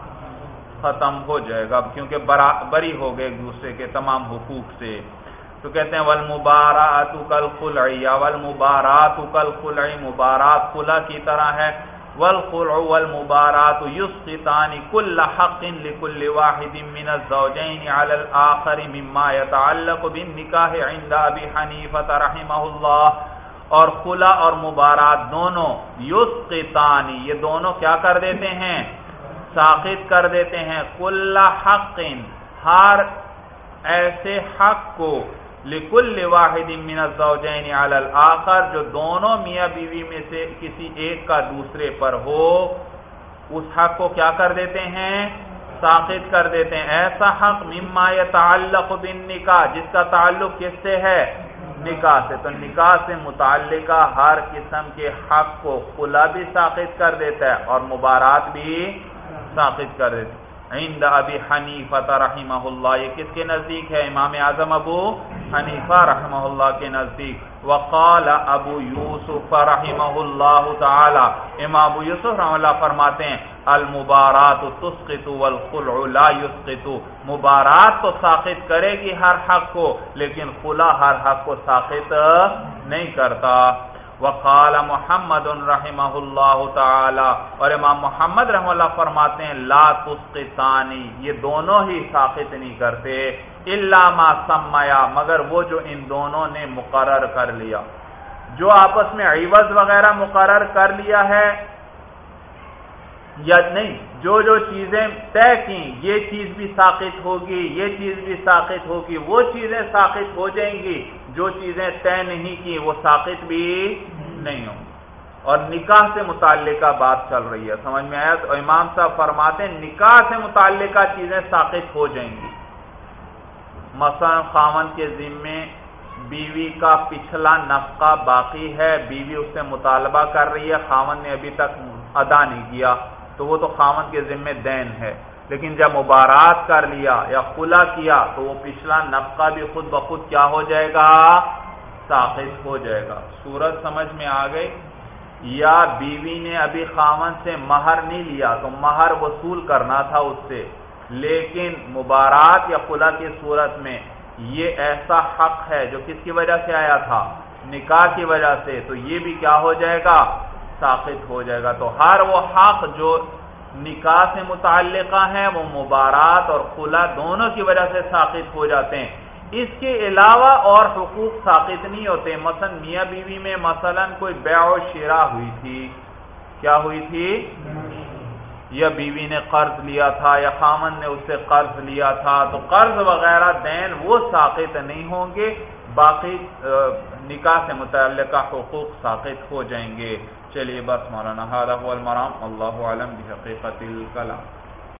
Speaker 1: ختم ہو جائے گا، کیونکہ بری ہو گئے ایک دوسرے کے تمام حقوق سے۔ تو کہتے ہیں والمبارات کالخلع، یا والمبارات کالخلع، مبارات خلا کی طرح ہے، والخلع والمبارات یسقطان کل حق لكل واحد من الزوجین علی الآخر مما يتعلق بالنکاح عند ابی حنیفہ رحمہ اللہ، اور خلا اور مبارات دونوں یسقطان، یہ دونوں کیا کر دیتے ہیں؟ ساقط کر دیتے ہیں، کل حق، ہر ایسے حق کو، لکل واحد من الزوجین علی الآخر، جو دونوں میاں بیوی میں سے کسی ایک کا دوسرے پر ہو، اس حق کو کیا کر دیتے ہیں؟ ساقط کر دیتے ہیں، ایسا حق مما یتعلق بالنکاح، جس کا تعلق کس سے ہے؟ نکاح سے، تو نکاح سے متعلقہ ہر قسم کے حق کو خلا بھی ساقط کر دیتا ہے اور مبارات بھی ساقط کر دیتا ہے۔ عند ابی حنیفہ رحمہ اللہ، یہ کس کے نزدیک ہے؟ امام اعظم ابو حنیفہ رحمہ اللہ کے نزدیک۔ وقال ابو یوسف رحمہ اللہ تعالی، امام ابو یوسف رحمہ اللہ فرماتے ہیں المبارات تسقط والخلع لا يسقط، مبارات تو ساقط کرے گی ہر حق کو، لیکن خلا ہر حق کو ساقط نہیں کرتا۔ وقال محمد رحمہ اللہ تعالی، اور امام محمد رحمہ اللہ فرماتے ہیں لا تسقطانی، یہ دونوں ہی ساقط نہیں کرتے، الا ما سمیا، مگر وہ جو ان دونوں نے مقرر کر لیا، جو آپس میں عوض وغیرہ مقرر کر لیا ہے یا نہیں، جو چیزیں طے کی یہ چیز بھی ساقط ہوگی، یہ چیز بھی ساقط ہوگی، وہ چیزیں ساقط ہو جائیں گی، جو چیزیں طے نہیں کی وہ ساقط بھی نہیں ہوں۔ اور نکاح سے متعلقہ بات چل رہی ہے، سمجھ میں آیا؟ تو امام صاحب فرماتے ہیں نکاح سے متعلقہ چیزیں ساقط ہو جائیں گی، مثلا خاوند کے ذمے بیوی کا پچھلا نفقہ باقی ہے، بیوی اس سے مطالبہ کر رہی ہے، خاوند نے ابھی تک ادا نہیں کیا، تو وہ تو خاوند کے ذمے دین ہے، لیکن جب مبارات کر لیا یا خلا کیا تو وہ پچھلا نفقہ بھی خود بخود کیا ہو جائے گا؟ ساقط ہو جائے گا۔ صورت سمجھ میں آ گئی؟ یا بیوی نے ابھی خاوند سے مہر نہیں لیا تو مہر وصول کرنا تھا اس سے، لیکن مبارات یا خلا کی صورت میں یہ ایسا حق ہے جو کس کی وجہ سے آیا تھا؟ نکاح کی وجہ سے، تو یہ بھی کیا ہو جائے گا؟ ساقط ہو جائے گا۔ تو ہر وہ حق جو نکاح سے متعلقہ ہیں وہ مبارات اور خلا دونوں کی وجہ سے ساقط ہو جاتے ہیں۔ اس کے علاوہ اور حقوق ساقط نہیں ہوتے۔ مثلا میاں بیوی میں مثلا کوئی بیع و شراء ہوئی تھی، کیا ہوئی تھی؟ یا بیوی نے قرض لیا تھا یا خامن نے اس سے قرض لیا تھا، تو قرض وغیرہ دین وہ ساقط نہیں ہوں گے، باقی نکاح سے متعلقہ حقوق ساقط ہو جائیں گے۔ چلیے بس مولانا، ھذا ھو المرام، اللہ اعلم بحقیقت الکلام۔